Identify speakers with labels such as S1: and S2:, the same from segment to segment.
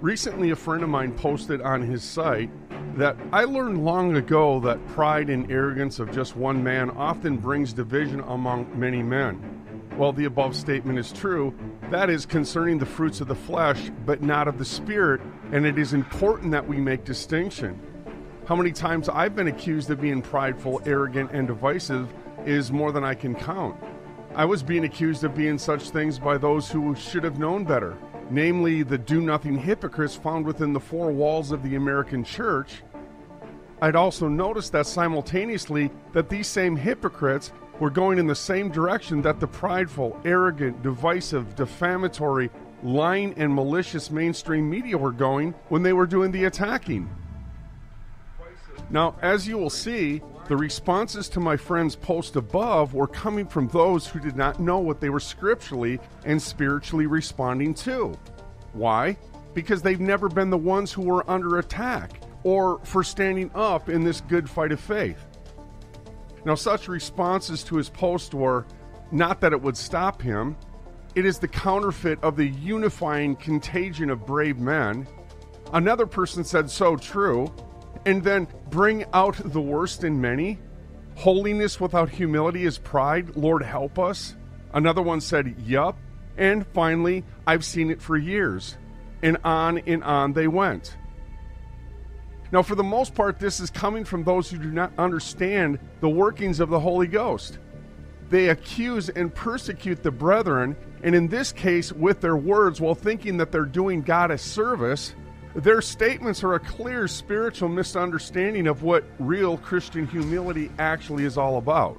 S1: Recently, a friend of mine posted on his site that I learned long ago that pride and arrogance of just one man often brings division among many men. While the above statement is true, that is concerning the fruits of the flesh, but not of the Spirit, and it is important that we make distinction. How many times I've been accused of being prideful, arrogant, and divisive is more than I can count. I was being accused of being such things by those who should have known better, namely the do-nothing hypocrites found within the four walls of the American church. I'd also noticed that simultaneously that these same hypocrites were going in the same direction that the prideful, arrogant, divisive, defamatory, lying, and malicious mainstream media were going when they were doing the attacking. Now, as you will see, the responses to my friend's post above were coming from those who did not know what they were scripturally and spiritually responding to. Why? Because they've never been the ones who were under attack or for standing up in this good fight of faith. Now, such responses to his post were not that it would stop him. It is the counterfeit of the unifying contagion of brave men. Another person said, so true. And then bring out the worst in many. Holiness without humility is pride. Lord, help us. Another one said, yup. And finally, I've seen it for years. And on they went. Now, for the most part, this is coming from those who do not understand the workings of the Holy Ghost. They accuse and persecute the brethren, and in this case, with their words, while thinking that they're doing God a service. Their statements are a clear spiritual misunderstanding of what real Christian humility actually is all about.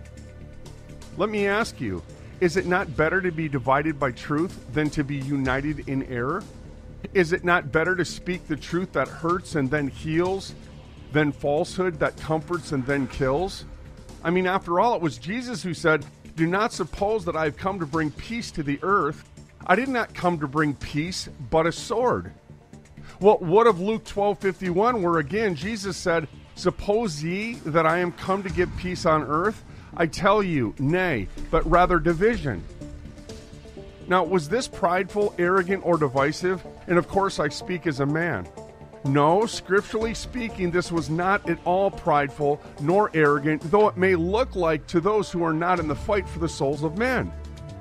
S1: Let me ask you, is it not better to be divided by truth than to be united in error? Is it not better to speak the truth that hurts and then heals than falsehood that comforts and then kills? I mean, after all, it was Jesus who said, "Do not suppose that I have come to bring peace to the earth. I did not come to bring peace, but a sword." Well, what of Luke 12:51, where again Jesus said, "Suppose ye that I am come to give peace on earth? I tell you, nay, but rather division." Now, was this prideful, arrogant, or divisive? And of course, I speak as a man. No, scripturally speaking, this was not at all prideful nor arrogant, though it may look like to those who are not in the fight for the souls of men.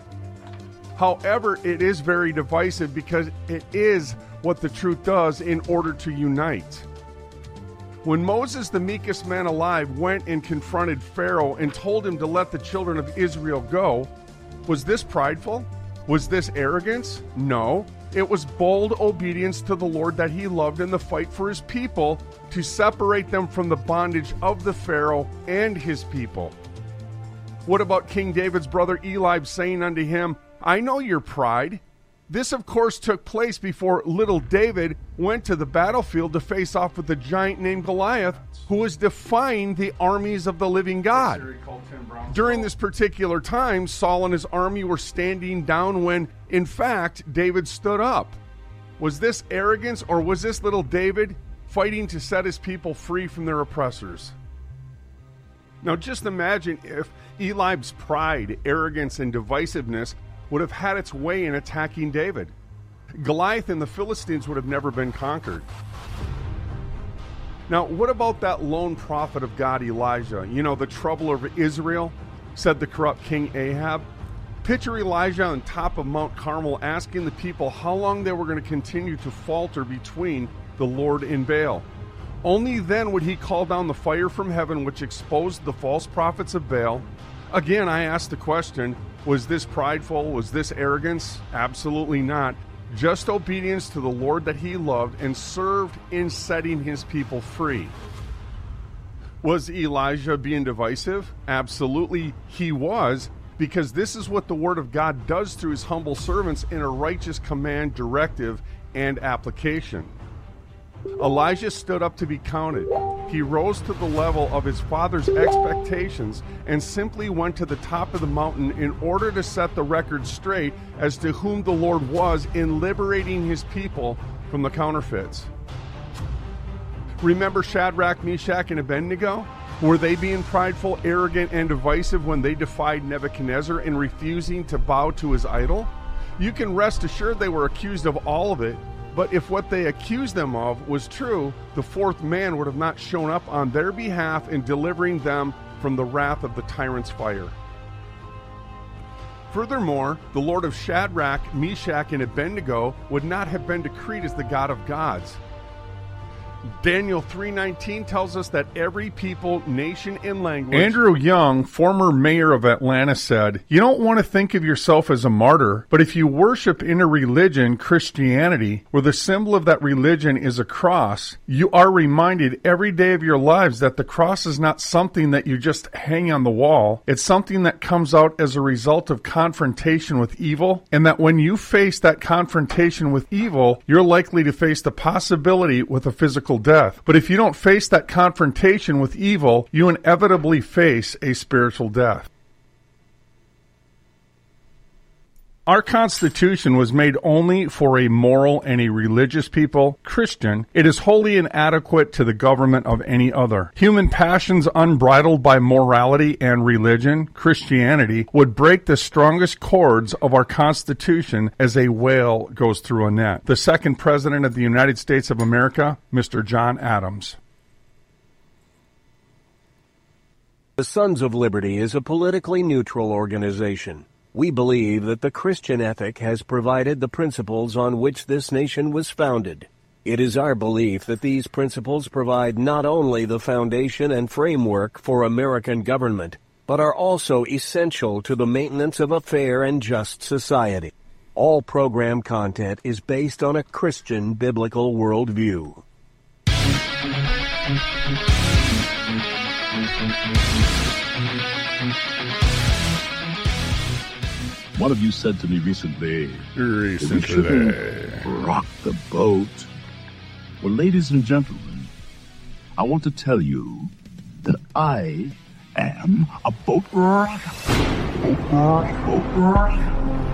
S1: However, it is very divisive because it is what the truth does in order to unite. When Moses, the meekest man alive, went and confronted Pharaoh and told him to let the children of Israel go, was this prideful? Was this arrogance? No. It was bold obedience to the Lord that he loved in the fight for his people to separate them from the bondage of the Pharaoh and his people. What about King David's brother Eliab saying unto him, "I know your pride"? This, of course, took place before little David went to the battlefield to face off with a giant named Goliath, who was defying the armies of the living God. During this particular time, Saul and his army were standing down when, in fact, David stood up. Was this arrogance, or was this little David fighting to set his people free from their oppressors? Now, just imagine if Eliab's pride, arrogance, and divisiveness would have had its way in attacking David. Goliath and the Philistines would have never been conquered. Now, what about that lone prophet of God, Elijah? You know, the troubler of Israel, said the corrupt King Ahab. Picture Elijah on top of Mount Carmel asking the people how long they were going to continue to falter between the Lord and Baal. Only then would he call down the fire from heaven which exposed the false prophets of Baal. Again, I ask the question, was this prideful? Was this arrogance? Absolutely not. Just obedience to the Lord that he loved and served in setting his people free. Was Elijah being divisive? Absolutely he was, because this is what the Word of God does through his humble servants in a righteous command, directive, and application. Elijah stood up to be counted. He rose to the level of his father's expectations and simply went to the top of the mountain in order to set the record straight as to whom the Lord was in liberating his people from the counterfeits. Remember Shadrach, Meshach, and Abednego? Were they being prideful, arrogant, and divisive when they defied Nebuchadnezzar in refusing to bow to his idol? You can rest assured they were accused of all of it, But if what they accused them of was true, the fourth man would have not shown up on their behalf in delivering them from the wrath of the tyrant's fire. Furthermore, the Lord of Shadrach, Meshach, and Abednego would not have been decreed as the God of gods. Daniel 3:19 tells us that every people, nation, and language... Andrew Young, former mayor of Atlanta, said, "You don't want to think of yourself as a martyr, but if you worship in a religion, Christianity, where the symbol of that religion is a cross, you are reminded every day of your lives that the cross is not something that you just hang on the wall. It's something that comes out as a result of confrontation with evil, and that when you face that confrontation with evil, you're likely to face the possibility with a physical death. But if you don't face that confrontation with evil, you inevitably face a spiritual death." Our Constitution was made only for a moral and a religious people, Christian. It is wholly inadequate to the government of any other. Human passions unbridled by morality and religion, Christianity, would break the strongest cords of our Constitution as a whale goes through a net. The second President of the United States of America, Mr. John Adams.
S2: The Sons of Liberty is a politically neutral organization. We believe that the Christian ethic has provided the principles on which this nation was founded. It is our belief that these principles provide not only the foundation and framework for American government, but are also essential to the maintenance of a fair and just society. All program content is based on a Christian biblical worldview.
S3: One of you said to me recently, that we shouldn't rock the boat. Well, ladies and gentlemen, I want to tell you that I am a boat rocker. Boat rocker.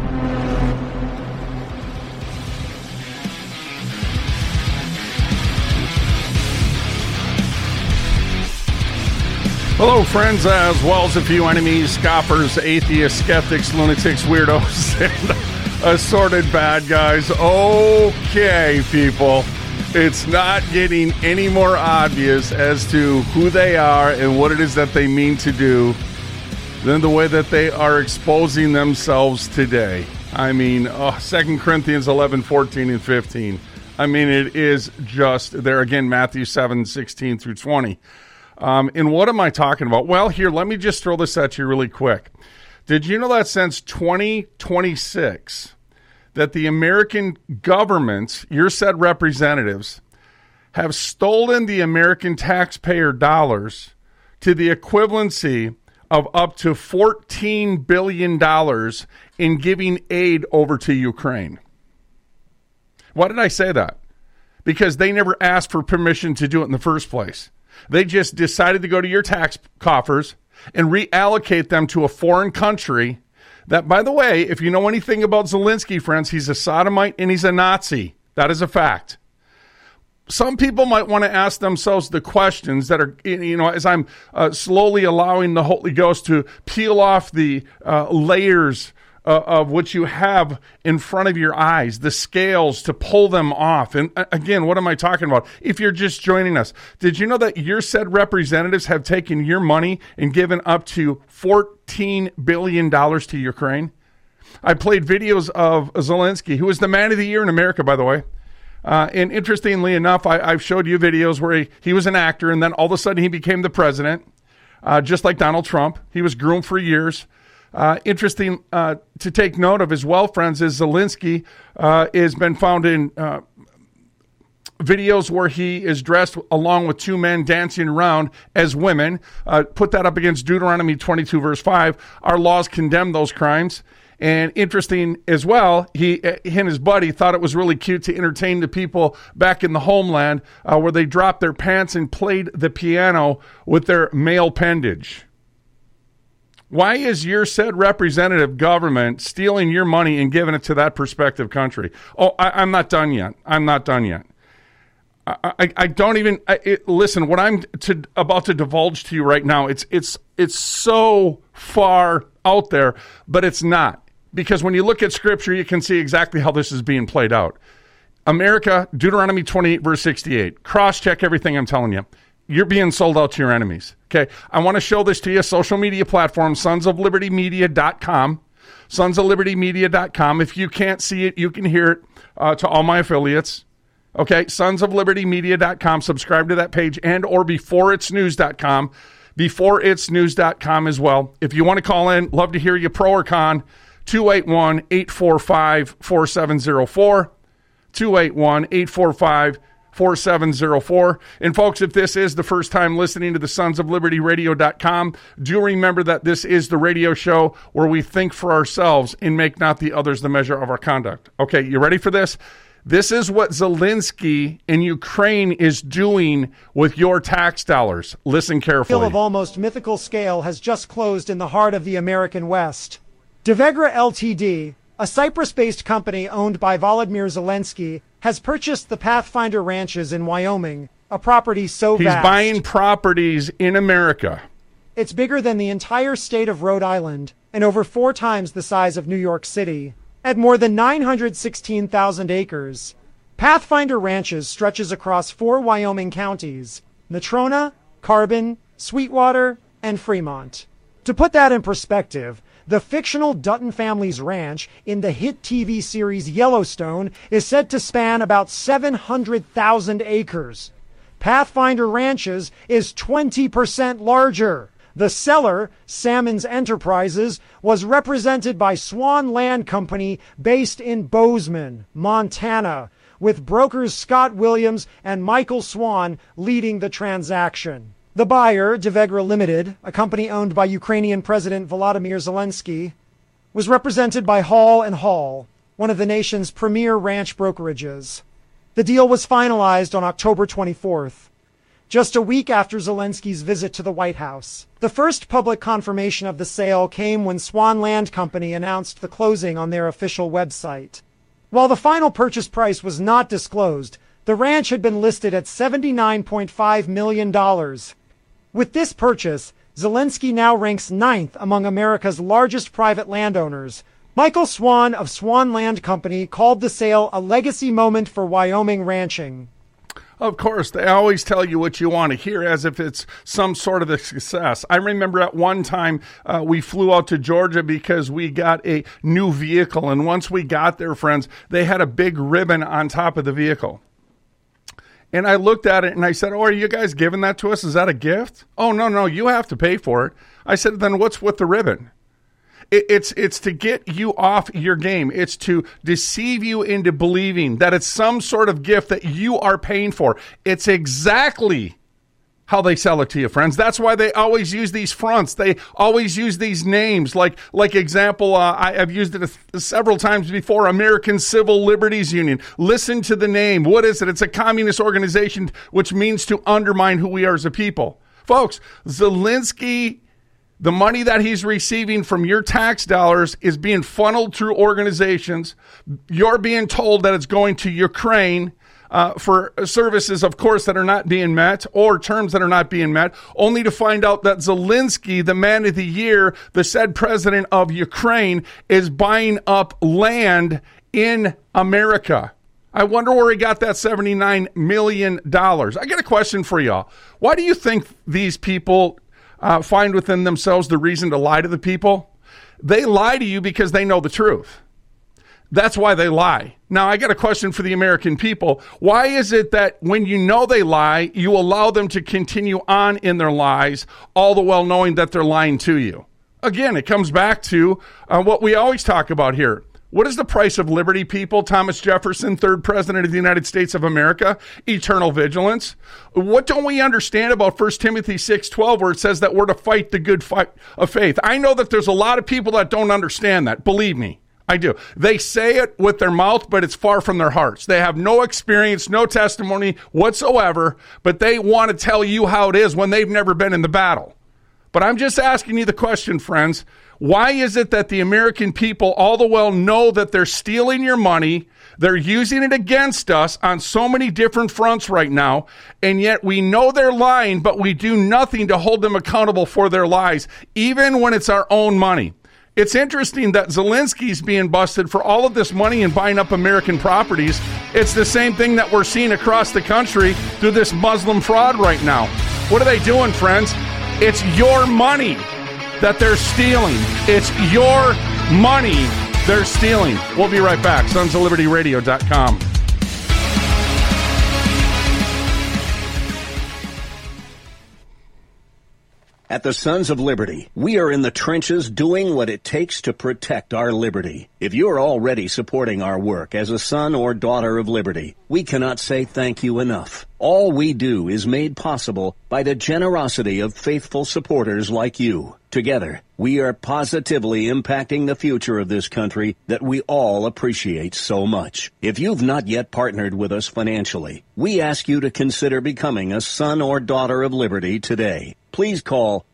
S1: Hello, friends, as well as a few enemies, scoffers, atheists, skeptics, lunatics, weirdos, and assorted bad guys. Okay, people, it's not getting any more obvious as to who they are and what it is that they mean to do than the way that they are exposing themselves today. I mean, 2 Corinthians 11, 14, and 15. I mean, it is just there again, Matthew 7, 16 through 20. And what am I talking about? Well, here, let me just throw this at you really quick. Did you know that since 2026, that the American government, your said representatives, have stolen the American taxpayer dollars to the equivalency of up to $14 billion in giving aid over to Ukraine? Why did I say that? Because they never asked for permission to do it in the first place. They just decided to go to your tax coffers and reallocate them to a foreign country that, by the way, if you know anything about Zelensky, friends, he's a sodomite and he's a Nazi. That is a fact. Some people might want to ask themselves the questions that are, as I'm slowly allowing the Holy Ghost to peel off the layers of what you have in front of your eyes, the scales, to pull them off. And again, what am I talking about? If you're just joining us, did you know that your said representatives have taken your money and given up to $14 billion to Ukraine? I played videos of Zelensky, who is the man of the year in America, by the way. And interestingly enough, I've showed you videos where he was an actor, and then all of a sudden he became the president, just like Donald Trump. He was groomed for years. Interesting to take note of as well, friends, is Zelensky has been found in videos where he is dressed along with two men dancing around as women. Put that up against Deuteronomy 22, verse 5. Our laws condemn those crimes. And interesting as well, he and his buddy thought it was really cute to entertain the people back in the homeland where they dropped their pants and played the piano with their male appendage. Why is your said representative government stealing your money and giving it to that prospective country? Oh, I'm not done yet. I'm not done yet. I don't even listen. What I'm about to divulge to you right now, it's so far out there, but it's not, because when you look at Scripture, you can see exactly how this is being played out. America, Deuteronomy 28, verse 68. Cross-check everything I'm telling you. You're being sold out to your enemies. Okay, I want to show this to you. Social media platform, sonsoflibertymedia.com. Sonsoflibertymedia.com. If you can't see it, you can hear it to all my affiliates. Okay, sonsoflibertymedia.com. Subscribe to that page and or beforeitsnews.com. Beforeitsnews.com as well. If you want to call in, love to hear you, pro or con, 281-845-4704. 281-845-4704. And folks, if this is the first time listening to the sonsoflibertyradio.com, do remember that this is the radio show where we think for ourselves and make not the others the measure of our conduct. Okay, you ready for this? This is what Zelensky in Ukraine is doing with your tax dollars. Listen carefully.
S4: A deal of almost mythical scale has just closed in the heart of the American West. Devegra Ltd., a Cyprus-based company owned by Volodymyr Zelensky, has purchased the Pathfinder Ranches in Wyoming, a property so vast.
S1: He's buying properties in America.
S4: It's bigger than the entire state of Rhode Island and over 4 times the size of New York City. At more than 916,000 acres, Pathfinder Ranches stretches across 4 Wyoming counties: Natrona, Carbon, Sweetwater, and Fremont. To put that in perspective, the fictional Dutton family's ranch in the hit TV series Yellowstone is said to span about 700,000 acres. Pathfinder Ranches is 20% larger. The seller, Salmons Enterprises, was represented by Swan Land Company based in Bozeman, Montana, with brokers Scott Williams and Michael Swan leading the transaction. The buyer, Devegra Limited, a company owned by Ukrainian President Volodymyr Zelensky, was represented by Hall & Hall, one of the nation's premier ranch brokerages. The deal was finalized on October 24th, just a week after Zelensky's visit to the White House. The first public confirmation of the sale came when Swan Land Company announced the closing on their official website. While the final purchase price was not disclosed, the ranch had been listed at $79.5 million. With this purchase, Zelensky now ranks 9th among America's largest private landowners. Michael Swan of Swan Land Company called the sale a legacy moment for Wyoming ranching.
S1: Of course, they always tell you what you want to hear as if it's some sort of a success. I remember at one time we flew out to Georgia because we got a new vehicle. And once we got there, friends, they had a big ribbon on top of the vehicle. And I looked at it and I said, "Oh, are you guys giving that to us? Is that a gift?" "Oh, no, you have to pay for it." I said, "Then what's with the ribbon?" It's to get you off your game. It's to deceive you into believing that it's some sort of gift that you are paying for. It's exactly how they sell it to you, friends. That's why they always use these fronts. They always use these names. Like example, I've used it several times before, American Civil Liberties Union. Listen to the name. What is it? It's a communist organization, which means to undermine who we are as a people. Folks, Zelensky, the money that he's receiving from your tax dollars is being funneled through organizations. You're being told that it's going to Ukraine for services, of course, that are not being met or terms that are not being met, only to find out that Zelensky, the man of the year, the said president of Ukraine, is buying up land in America. I wonder where he got that $79 million. I got a question for y'all. Why do you think these people find within themselves the reason to lie to the people? They lie to you because they know the truth. That's why they lie. Now, I got a question for the American people. Why is it that when you know they lie, you allow them to continue on in their lies, all the while knowing that they're lying to you? Again, it comes back to what we always talk about here. What is the price of liberty, people? Thomas Jefferson, 3rd President of the United States of America, eternal vigilance. What don't we understand about 1 Timothy 6:12, where it says that we're to fight the good fight of faith? I know that there's a lot of people that don't understand that. Believe me, I do. They say it with their mouth, but it's far from their hearts. They have no experience, no testimony whatsoever, but they want to tell you how it is when they've never been in the battle. But I'm just asking you the question, friends. Why is it that the American people all the while know that they're stealing your money, they're using it against us on so many different fronts right now, and yet we know they're lying, but we do nothing to hold them accountable for their lies, even when it's our own money? It's interesting that Zelensky's being busted for all of this money and buying up American properties. It's the same thing that we're seeing across the country through this Muslim fraud right now. What are they doing, friends? It's your money that they're stealing. It's your money they're stealing. We'll be right back. SonsOfLibertyRadio.com.
S2: At the Sons of Liberty, we are in the trenches doing what it takes to protect our liberty. If you're already supporting our work as a son or daughter of liberty, we cannot say thank you enough. All we do is made possible by the generosity of faithful supporters like you. Together, we are positively impacting the future of this country that we all appreciate so much. If you've not yet partnered with us financially, we ask you to consider becoming a son or daughter of liberty today. Please call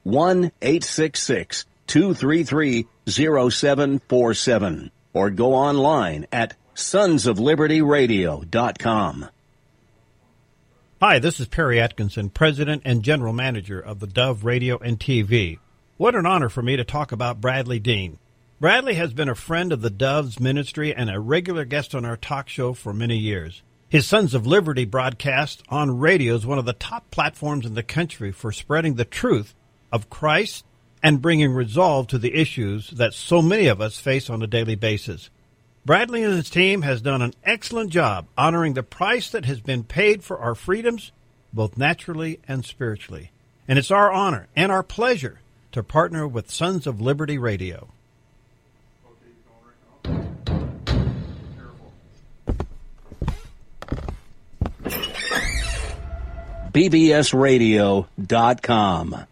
S2: 1-866-233-0747 or go online at sonsoflibertyradio.com.
S5: Hi, this is Perry Atkinson, President and General Manager of the Dove Radio and TV. What an honor for me to talk about Bradley Dean. Bradley has been a friend of the Dove's ministry and a regular guest on our talk show for many years. His Sons of Liberty broadcast on radio is one of the top platforms in the country for spreading the truth of Christ and bringing resolve to the issues that so many of us face on a daily basis. Bradley and his team has done an excellent job honoring the price that has been paid for our freedoms, both naturally and spiritually. And it's our honor and our pleasure to partner with Sons of Liberty Radio.
S2: bbsradio.com.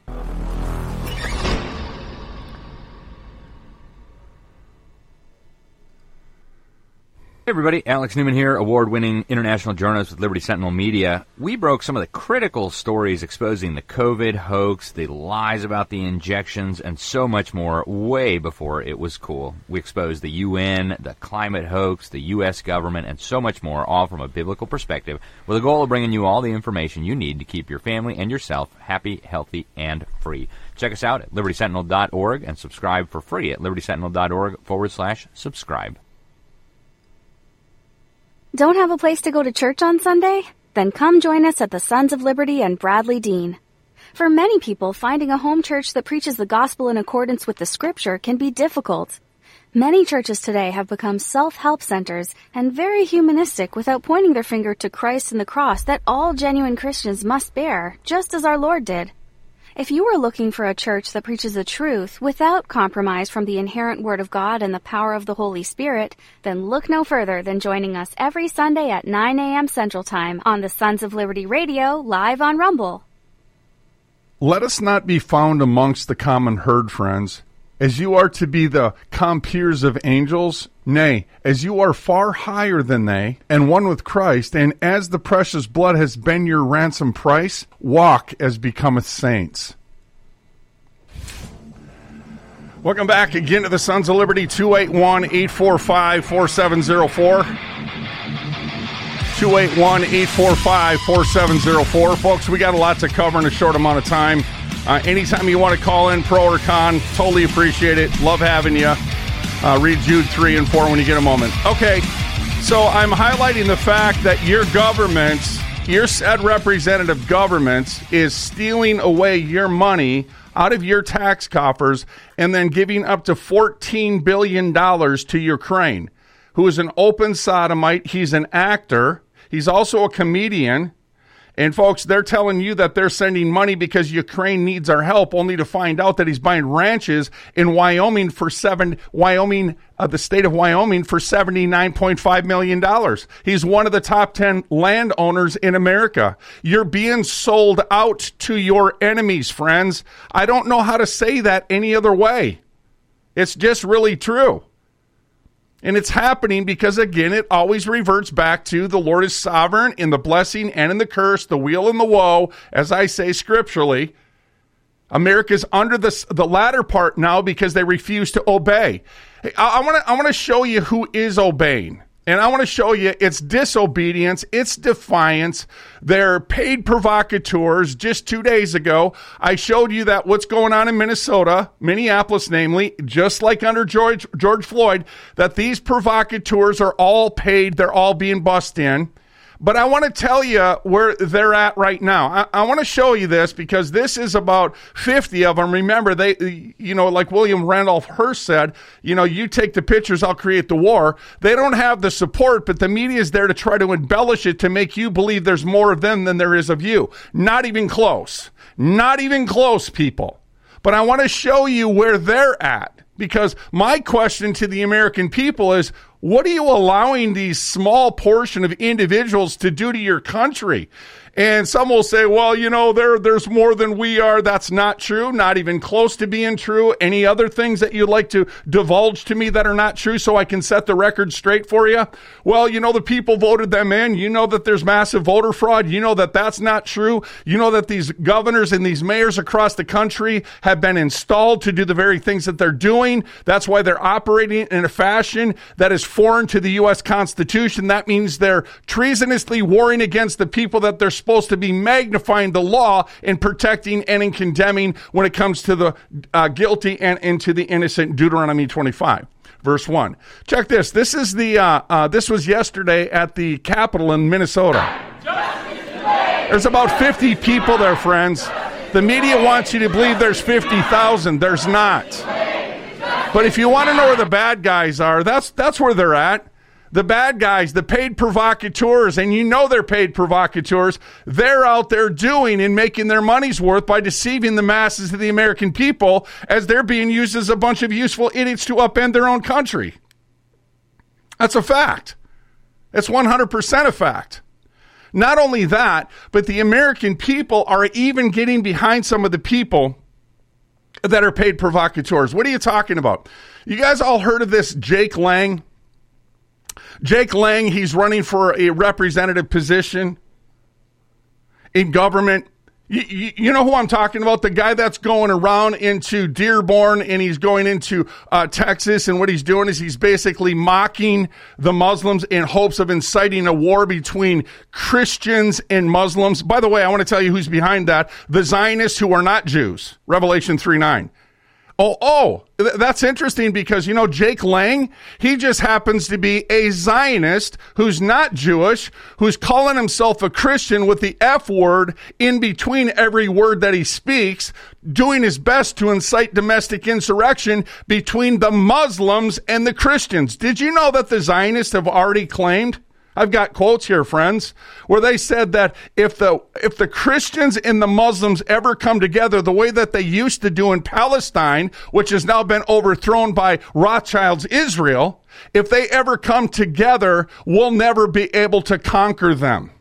S6: Hey everybody, Alex Newman here, award-winning international journalist with Liberty Sentinel Media. We broke some of the critical stories exposing the COVID hoax, the lies about the injections, and so much more way before it was cool. We exposed the UN, the climate hoax, the U.S. government, and so much more, all from a biblical perspective, with the goal of bringing you all the information you need to keep your family and yourself happy, healthy, and free. Check us out at libertysentinel.org and subscribe for free at libertysentinel.org/subscribe.
S7: Don't have a place to go to church on Sunday? Then come join us at the Sons of Liberty and Bradley Dean. For many people, finding a home church that preaches the gospel in accordance with the Scripture can be difficult. Many churches today have become self-help centers and very humanistic without pointing their finger to Christ and the cross that all genuine Christians must bear, just as our Lord did. If you are looking for a church that preaches the truth without compromise from the inherent Word of God and the power of the Holy Spirit, then look no further than joining us every Sunday at 9 a.m. Central Time on the Sons of Liberty Radio, live on Rumble.
S1: Let us not be found amongst the common herd, friends, as you are to be the compeers of angels, nay, as you are far higher than they, and one with Christ, and as the precious blood has been your ransom price, walk as becometh saints. Welcome back again to the Sons of Liberty, 281-845-4704. 281-845-4704. Folks, we got a lot to cover in a short amount of time. Anytime you want to call in, pro or con, totally appreciate it. Love having you. Read Jude 3 and 4 when you get a moment. Okay, so I'm highlighting the fact that your government, your said representative government, is stealing away your money out of your tax coffers and then giving up to $14 billion to Ukraine, who is an open sodomite. He's an actor. He's also a comedian. And folks, they're telling you that they're sending money because Ukraine needs our help, only to find out that he's buying ranches in Wyoming the state of Wyoming for $79.5 million. He's one of the top 10 landowners in America. You're being sold out to your enemies, friends. I don't know how to say that any other way. It's just really true. And it's happening because, again, it always reverts back to the Lord is sovereign in the blessing and in the curse, the weal and the woe, as I say scripturally. America's under the latter part now because they refuse to obey. Hey, I want to show you who is obeying. And I want to show you it's disobedience, it's defiance. They're paid provocateurs. Just 2 days ago, I showed you that what's going on in Minnesota, Minneapolis namely, just like under George Floyd, that these provocateurs are all paid. They're all being bussed in. But I want to tell you where they're at right now. I want to show you this because this is about 50 of them. Remember, they, like William Randolph Hearst said, you take the pictures, I'll create the war. They don't have the support, but the media is there to try to embellish it to make you believe there's more of them than there is of you. Not even close. Not even close, people. But I want to show you where they're at. Because my question to the American people is, what are you allowing these small portion of individuals to do to your country? And some will say, well, there's more than we are. That's not true. Not even close to being true. Any other things that you'd like to divulge to me that are not true so I can set the record straight for you? Well, the people voted them in. You know that there's massive voter fraud. You know that that's not true. You know that these governors and these mayors across the country have been installed to do the very things that they're doing. That's why they're operating in a fashion that is foreign to the U.S. Constitution. That means they're treasonously warring against the people that they're supposed to be magnifying the law in protecting and in condemning when it comes to the guilty and to the innocent. Deuteronomy 25, verse 1. Check this. This is this was yesterday at the Capitol in Minnesota. There's about 50 people there, friends. The media wants you to believe there's 50,000. There's not. But if you want to know where the bad guys are, that's where they're at. The bad guys, the paid provocateurs, and they're paid provocateurs, they're out there doing and making their money's worth by deceiving the masses of the American people as they're being used as a bunch of useful idiots to upend their own country. That's a fact. It's 100% a fact. Not only that, but the American people are even getting behind some of the people that are paid provocateurs. What are you talking about? You guys all heard of this Jake Lang? Jake Lang, he's running for a representative position in government. You know who I'm talking about? The guy that's going around into Dearborn and he's going into Texas, and what he's doing is he's basically mocking the Muslims in hopes of inciting a war between Christians and Muslims. By the way, I want to tell you who's behind that. The Zionists who are not Jews. Revelation 3:9. That's interesting because, Jake Lang, he just happens to be a Zionist who's not Jewish, who's calling himself a Christian with the F word in between every word that he speaks, doing his best to incite domestic insurrection between the Muslims and the Christians. Did you know that the Zionists have already claimed? I've got quotes here, friends, where they said that if the Christians and the Muslims ever come together the way that they used to do in Palestine, which has now been overthrown by Rothschild's Israel, if they ever come together, we'll never be able to conquer them.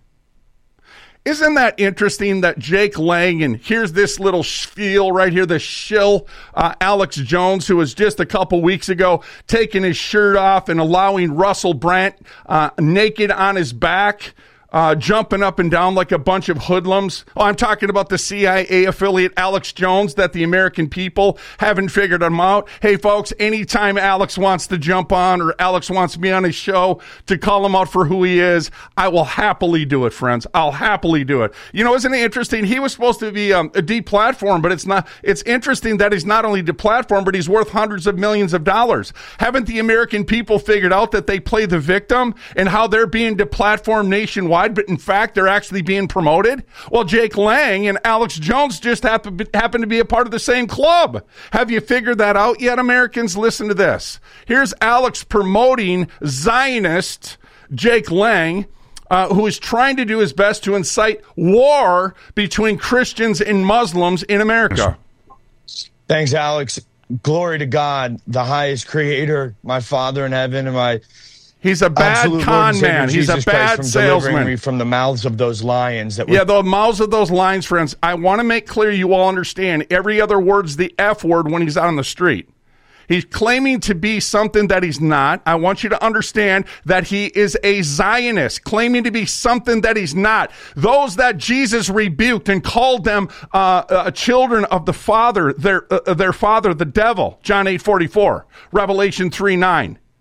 S1: Isn't that interesting that Jake Lang, and here's this little spiel right here, the shill, Alex Jones, who was just a couple weeks ago taking his shirt off and allowing Russell Brand naked on his back, jumping up and down like a bunch of hoodlums. I'm talking about the CIA affiliate Alex Jones, that the American people haven't figured him out. Hey, folks, anytime Alex wants to jump on or Alex wants me on his show to call him out for who he is, I will happily do it, friends. I'll happily do it. Isn't it interesting? He was supposed to be deplatformed, but it's not. It's interesting that he's not only deplatformed, but he's worth hundreds of millions of dollars. Haven't the American people figured out that they play the victim and how they're being deplatformed nationwide? But in fact, they're actually being promoted? Well, Jake Lang and Alex Jones just happen to be a part of the same club. Have you figured that out yet, Americans? Listen to this. Here's Alex promoting Zionist Jake Lang, who is trying to do his best to incite war between Christians and Muslims in America.
S8: Thanks, Alex. Glory to God, the highest creator, my Father in heaven, and
S1: he's a bad con man. He's a bad salesman.
S8: Me from the mouths of those lions. The
S1: mouths of those lions, friends. I want to make clear you all understand every other word's the F word when he's out on the street. He's claiming to be something that he's not. I want you to understand that he is a Zionist, claiming to be something that he's not. Those that Jesus rebuked and called them children of the Father, their father, the devil, John 8:44, Revelation 3:9.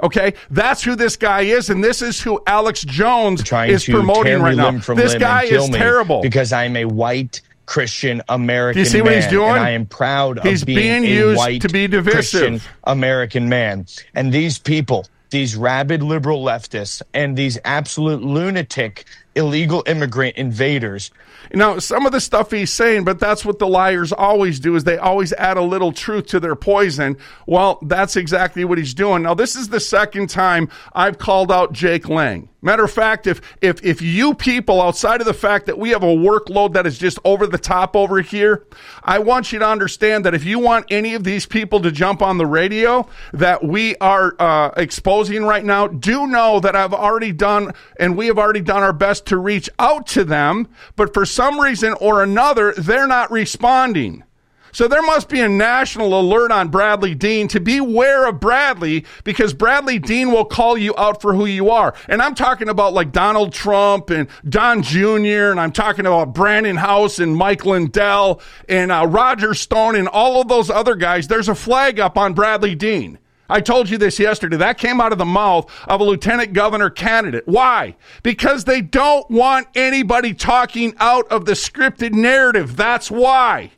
S1: Okay, that's who this guy is, and this is who Alex Jones is promoting right now. This guy is terrible.
S8: Because I'm a white Christian American man.
S1: Do you see what he's doing?
S8: And I am proud of being
S1: used
S8: a white
S1: to be divisive
S8: Christian American man. And these people, these rabid liberal leftists, and these absolute lunatic illegal immigrant invaders.
S1: Now, some of the stuff he's saying, but that's what the liars always do, is they always add a little truth to their poison. Well, that's exactly what he's doing. Now, this is the second time I've called out Jake Lang. Matter of fact, if you people, outside of the fact that we have a workload that is just over the top over here, I want you to understand that if you want any of these people to jump on the radio that we are exposing right now, do know that I've already done, and we have already done our best to reach out to them, but for some reason or another, they're not responding. So there must be a national alert on Bradley Dean to beware of Bradley, because Bradley Dean will call you out for who you are. And I'm talking about like Donald Trump and Don Jr., and I'm talking about Brandon House and Mike Lindell and Roger Stone and all of those other guys. There's a flag up on Bradley Dean. I told you this yesterday. That came out of the mouth of a lieutenant governor candidate. Why? Because they don't want anybody talking out of the scripted narrative. That's why.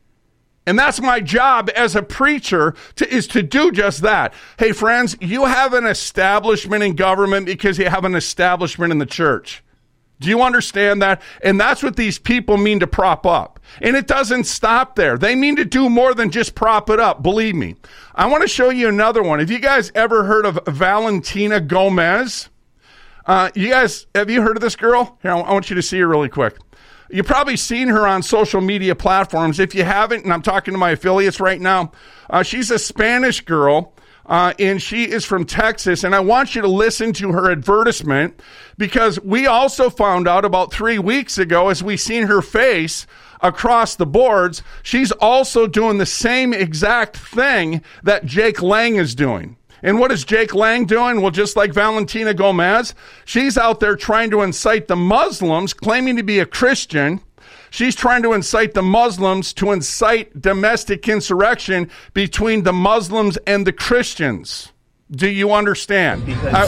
S1: And that's my job as a preacher, is to do just that. Hey, friends, you have an establishment in government because you have an establishment in the church. Do you understand that? And that's what these people mean to prop up. And it doesn't stop there. They mean to do more than just prop it up, believe me. I want to show you another one. Have you guys ever heard of Valentina Gomez? Have you heard of this girl? Here, I want you to see her really quick. You've probably seen her on social media platforms. If you haven't, and I'm talking to my affiliates right now, she's a Spanish girl, and she is from Texas. And I want you to listen to her advertisement, because we also found out about 3 weeks ago, as we seen her face across the boards, she's also doing the same exact thing that Jake Lang is doing. And what is Jake Lang doing? Well, just like Valentina Gomez, she's out there trying to incite the Muslims, claiming to be a Christian. She's trying to incite the Muslims to incite domestic insurrection between the Muslims and the Christians. Do you understand?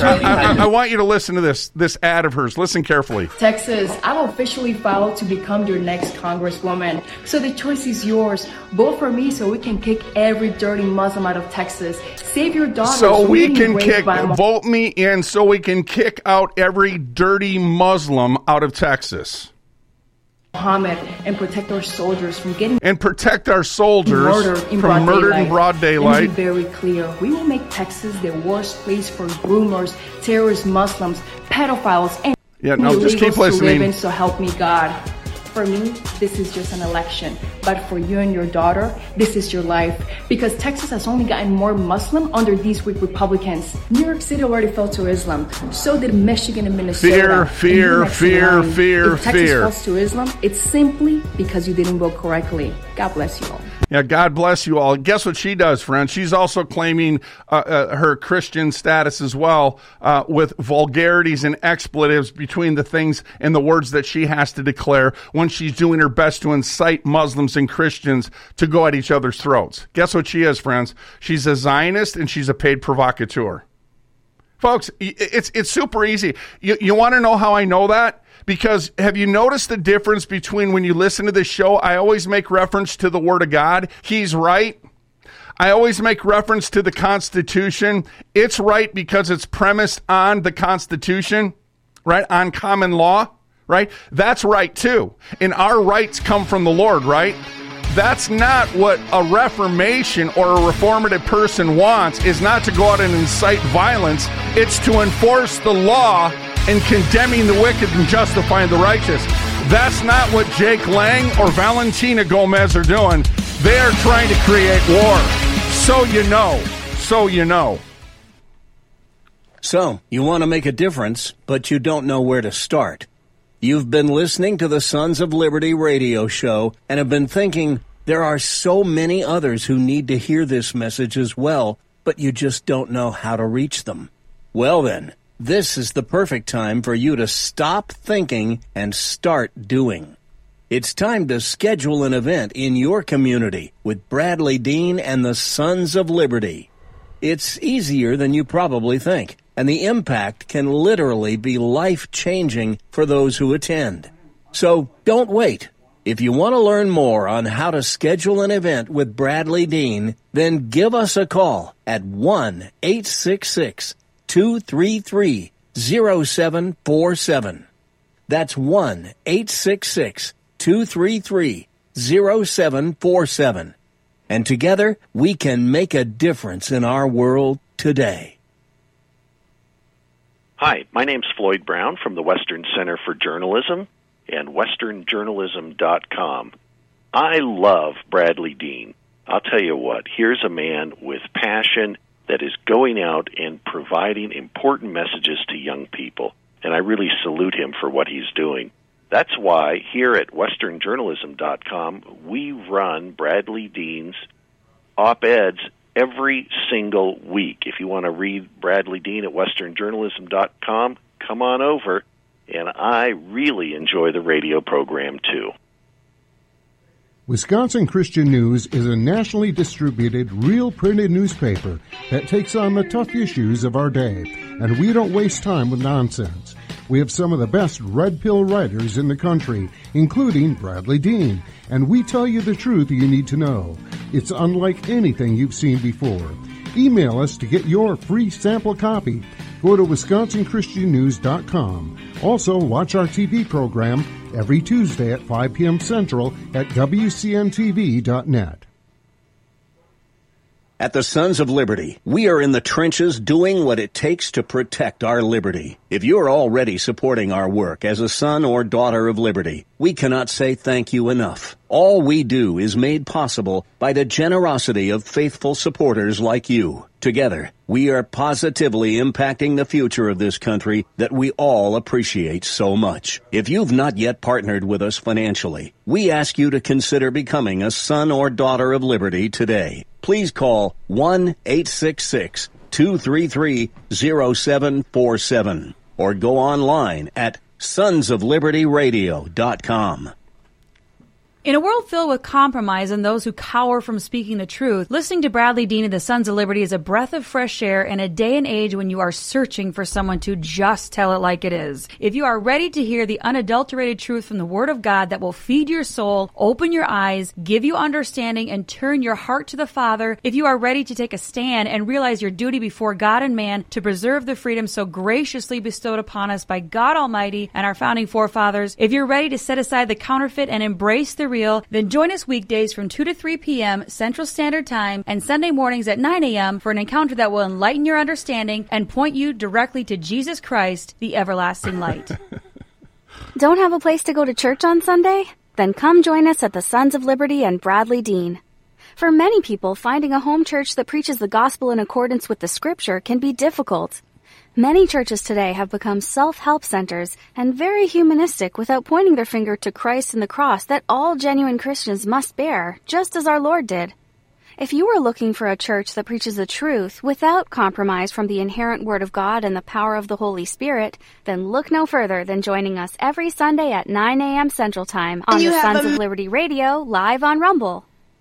S1: I want you to listen to this ad of hers. Listen carefully.
S9: Texas, I've officially filed to become your next congresswoman. So the choice is yours. Vote for me so we can kick every dirty Muslim out of Texas. Save your daughter.
S1: Vote me in so we can kick out every dirty Muslim out of Texas.
S9: Muhammad, and protect our soldiers from getting
S1: murdered in broad daylight.
S9: Let me be very clear. We will make Texas the worst place for groomers, terrorist Muslims, pedophiles, and
S1: just keep listening.
S9: So help me God. For me, this is just an election. But for you and your daughter, this is your life. Because Texas has only gotten more Muslim under these weak Republicans. New York City already fell to Islam. So did Michigan and Minnesota.
S1: Fear.
S9: If Texas falls to Islam, it's simply because you didn't vote correctly. God bless you all.
S1: Yeah, God bless you all. Guess what she does, friends? She's also claiming her Christian status as well, with vulgarities and expletives between the things and the words that she has to declare when she's doing her best to incite Muslims and Christians to go at each other's throats. Guess what she is, friends? She's a Zionist and she's a paid provocateur. Folks, it's super easy. You want to know how I know that? Because have you noticed the difference between when you listen to this show, I always make reference to the Word of God. He's right. I always make reference to the Constitution. It's right because it's premised on the Constitution, right? On common law, right? That's right too. And our rights come from the Lord, right? That's not what a reformation or a reformative person wants, is not to go out and incite violence. It's to enforce the law and condemning the wicked and justifying the righteous. That's not what Jake Lang or Valentina Gomez are doing. They are trying to create war. So you know.
S2: So, you want to make a difference, but you don't know where to start. You've been listening to the Sons of Liberty radio show and have been thinking, there are so many others who need to hear this message as well, but you just don't know how to reach them. Well then, this is the perfect time for you to stop thinking and start doing. It's time to schedule an event in your community with Bradley Dean and the Sons of Liberty. It's easier than you probably think, and the impact can literally be life-changing for those who attend. So don't wait. If you want to learn more on how to schedule an event with Bradley Dean, then give us a call at 1-866-233-0747. That's 1-866-233-0747. And together, we can make a difference in our world today.
S10: Hi, my name's Floyd Brown from the Western Center for Journalism and westernjournalism.com. I love Bradley Dean. I'll tell you what, here's a man with passion that is going out and providing important messages to young people, and I really salute him for what he's doing. That's why here at westernjournalism.com, we run Bradley Dean's op-eds every single week. If you want to read Bradley Dean at westernjournalism.com, come on over. And I really enjoy the radio program, too.
S11: Wisconsin Christian News is a nationally distributed, real printed newspaper that takes on the tough issues of our day, and we don't waste time with nonsense. We have some of the best red pill writers in the country, including Bradley Dean, and we tell you the truth you need to know. It's unlike anything you've seen before. Email us to get your free sample copy. Go to WisconsinChristianNews.com. Also, watch our TV program every Tuesday at 5 p.m. Central at WCNTV.net.
S2: At the Sons of Liberty, we are in the trenches doing what it takes to protect our liberty. If you're already supporting our work as a son or daughter of liberty, we cannot say thank you enough. All we do is made possible by the generosity of faithful supporters like you. Together, we are positively impacting the future of this country that we all appreciate so much. If you've not yet partnered with us financially, we ask you to consider becoming a son or daughter of liberty today. Please call 1-866-233-0747 or go online at sonsoflibertyradio.com.
S12: In a world filled with compromise and those who cower from speaking the truth, listening to Bradley Dean of the Sons of Liberty is a breath of fresh air in a day and age when you are searching for someone to just tell it like it is. If you are ready to hear the unadulterated truth from the Word of God that will feed your soul, open your eyes, give you understanding, and turn your heart to the Father, if you are ready to take a stand and realize your duty before God and man to preserve the freedom so graciously bestowed upon us by God Almighty and our founding forefathers, if you're ready to set aside the counterfeit and embrace the real, then join us weekdays from 2 to 3 p.m. Central Standard Time and Sunday mornings at 9 a.m. for an encounter that will enlighten your understanding and point you directly to Jesus Christ, the everlasting light.
S7: Don't have a place to go to church on Sunday? Then come join us at the Sons of Liberty and Bradley Dean. For many people, finding a home church that preaches the gospel in accordance with the Scripture can be difficult. Many churches today have become self-help centers and very humanistic without pointing their finger to Christ and the cross that all genuine Christians must bear, just as our Lord did. If you are looking for a church that preaches the truth without compromise from the inherent Word of God and the power of the Holy Spirit, then look no further than joining us every Sunday at 9 a.m. Central Time on the Sons of Liberty Radio, live on Rumble.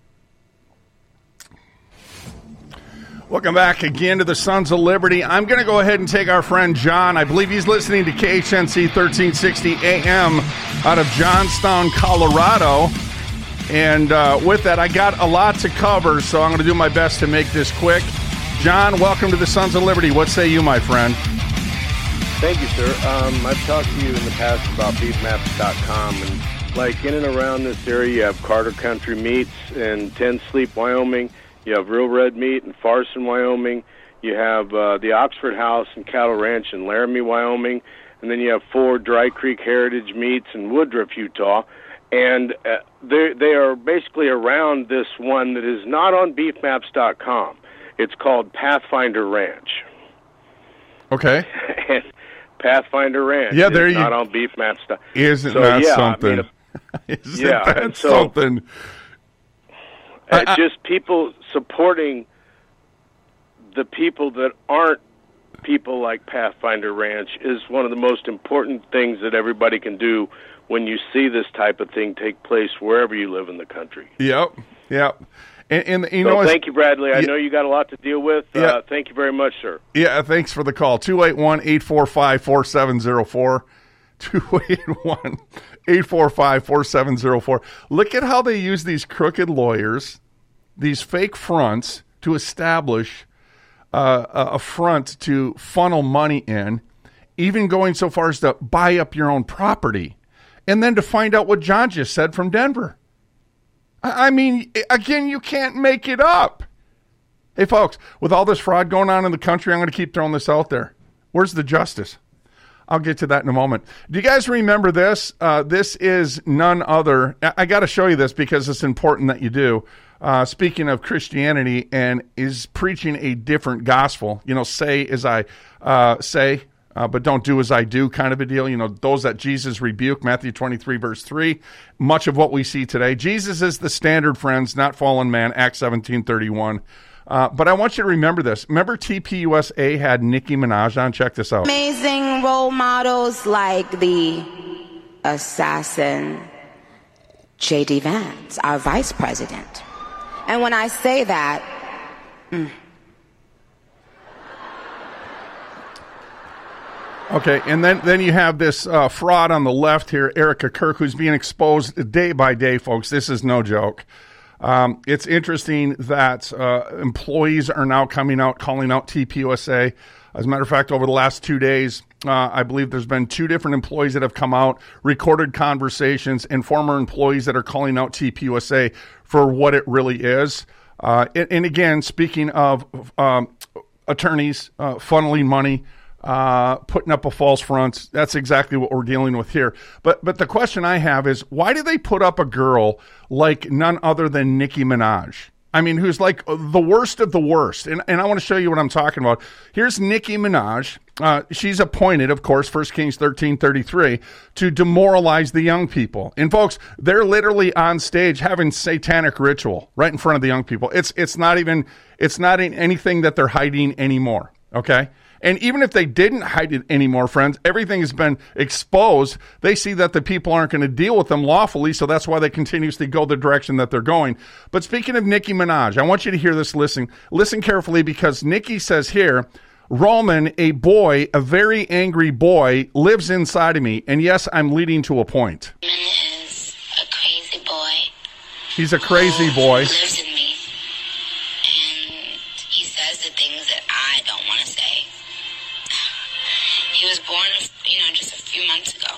S1: Welcome back again to the Sons of Liberty. I'm going to go ahead and take our friend John. I believe he's listening to KHNC 1360 AM out of Johnstown, Colorado. And with that, I got a lot to cover, so I'm going to do my best to make this quick. John, welcome to the Sons of Liberty. What say you, my friend?
S13: Thank you, sir. I've talked to you in the past about beefmaps.com, and like in and around this area, you have Carter Country Meats in 10 Sleep, Wyoming. You have Real Red Meat in Farson, Wyoming. You have the Oxford House and Cattle Ranch in Laramie, Wyoming. And then you have 4 Dry Creek Heritage Meats in Woodruff, Utah. And they are basically around this one that is not on beefmaps.com. It's called Pathfinder Ranch.
S1: Okay.
S13: And Pathfinder Ranch is not on beefmaps.com.
S1: Isn't that something? Isn't that something?
S13: Just people supporting the people that aren't people like Pathfinder Ranch is one of the most important things that everybody can do when you see this type of thing take place wherever you live in the country.
S1: Yep. And you know,
S13: thank you, Bradley. I know you got a lot to deal with. Thank you very much, sir.
S1: Yeah, thanks for the call. 281-845-4704. 281-845-4704. Look at how they use these crooked lawyers, these fake fronts, to establish a front to funnel money in, even going so far as to buy up your own property, and then to find out what John just said from Denver. I mean, again, you can't make it up. Hey, folks, with all this fraud going on in the country, I'm going to keep throwing this out there. Where's the justice? I'll get to that in a moment. Do you guys remember this? This is none other. I got to show you this because it's important that you do. Speaking of Christianity, and is preaching a different gospel. You know, say as I say, but don't do as I do kind of a deal. You know, those that Jesus rebuked, Matthew 23, verse 3. Much of what we see today. Jesus is the standard, friends, not fallen man, Acts 17:31. But I want you to remember this. Remember TPUSA had Nicki Minaj on? Check this out.
S14: Amazing role models like the assassin J.D. Vance, our vice president. And when I say that...
S1: Okay, and then you have this fraud on the left here, Erica Kirk, who's being exposed day by day, folks. This is no joke. It's interesting that employees are now coming out, calling out TPUSA. As a matter of fact, over the last 2 days, I believe there's been 2 different employees that have come out, recorded conversations, and former employees that are calling out TPUSA for what it really is. And again, speaking of attorneys funneling money, putting up a false front, that's exactly what we're dealing with here. But the question I have is, why do they put up a girl like none other than Nicki Minaj? I mean, who's like the worst of the worst. And I want to show you what I'm talking about. Here's Nicki Minaj. She's appointed, of course, 1 Kings 13:33, to demoralize the young people. And folks, they're literally on stage having satanic ritual right in front of the young people. It's not anything that they're hiding anymore. Okay? And even if they didn't hide it anymore, friends, everything has been exposed. They see that the people aren't going to deal with them lawfully, so that's why they continuously go the direction that they're going. But speaking of Nicki Minaj, I want you to hear this. Listen carefully, because Nicki says here, Roman, a boy, a very angry boy, lives inside of me. And yes, I'm leading to a point.
S14: Roman is a crazy boy.
S1: He's a crazy boy.
S14: He lives in me. And he says the things that I don't want to say. He was born, just a few months ago.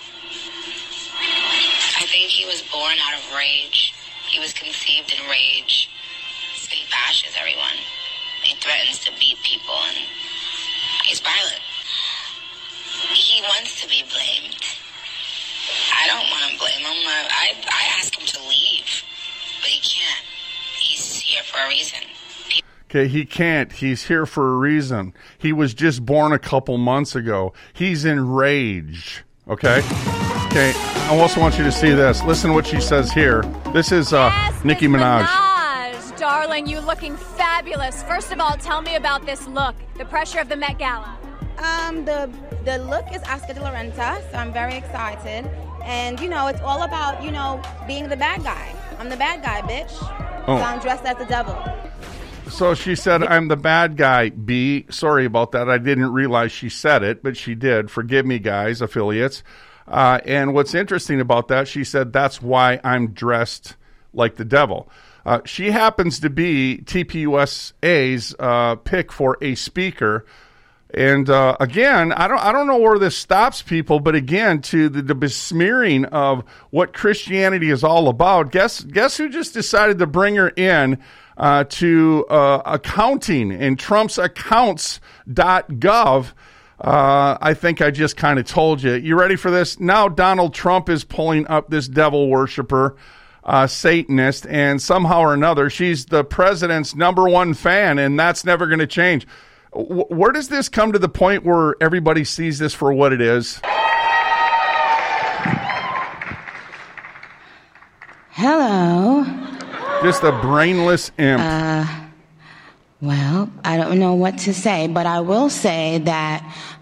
S14: I think he was born out of rage. He was conceived in rage. So he bashes everyone. He threatens to beat people, and he's violent. He wants to be blamed. I don't want to blame him. I ask him to leave, but he can't. He's here for a reason.
S1: Okay, he can't. He's here for a reason. He was just born a couple months ago. He's in rage. Okay? Okay, I also want you to see this. Listen to what she says here. This is Nicki Minaj.
S15: Darling, you looking fabulous. First of all, tell me about this look, the pressure of the Met Gala.
S14: The look is Oscar de la Renta, so I'm very excited. And, it's all about, being the bad guy. I'm the bad guy, bitch.
S1: Oh.
S14: So I'm dressed as the devil.
S1: So she said, I'm the bad guy, B. Sorry about that. I didn't realize she said it, but she did. Forgive me, guys, affiliates. And what's interesting about that, she said, that's why I'm dressed like the devil. She happens to be TPUSA's pick for a speaker. And again, I don't know where this stops people, but again, to the besmearing of what Christianity is all about. Guess who just decided to bring her in to accounting in Trump's accounts.gov. I think I just kind of told you. You ready for this? Now Donald Trump is pulling up this devil worshiper, Satanist, and somehow or another, she's the president's #1 fan, and that's never going to change. Where does this come to the point where everybody sees this for what it is?
S14: Hello.
S1: Just a brainless imp.
S14: Well, I don't know what to say, but I will say that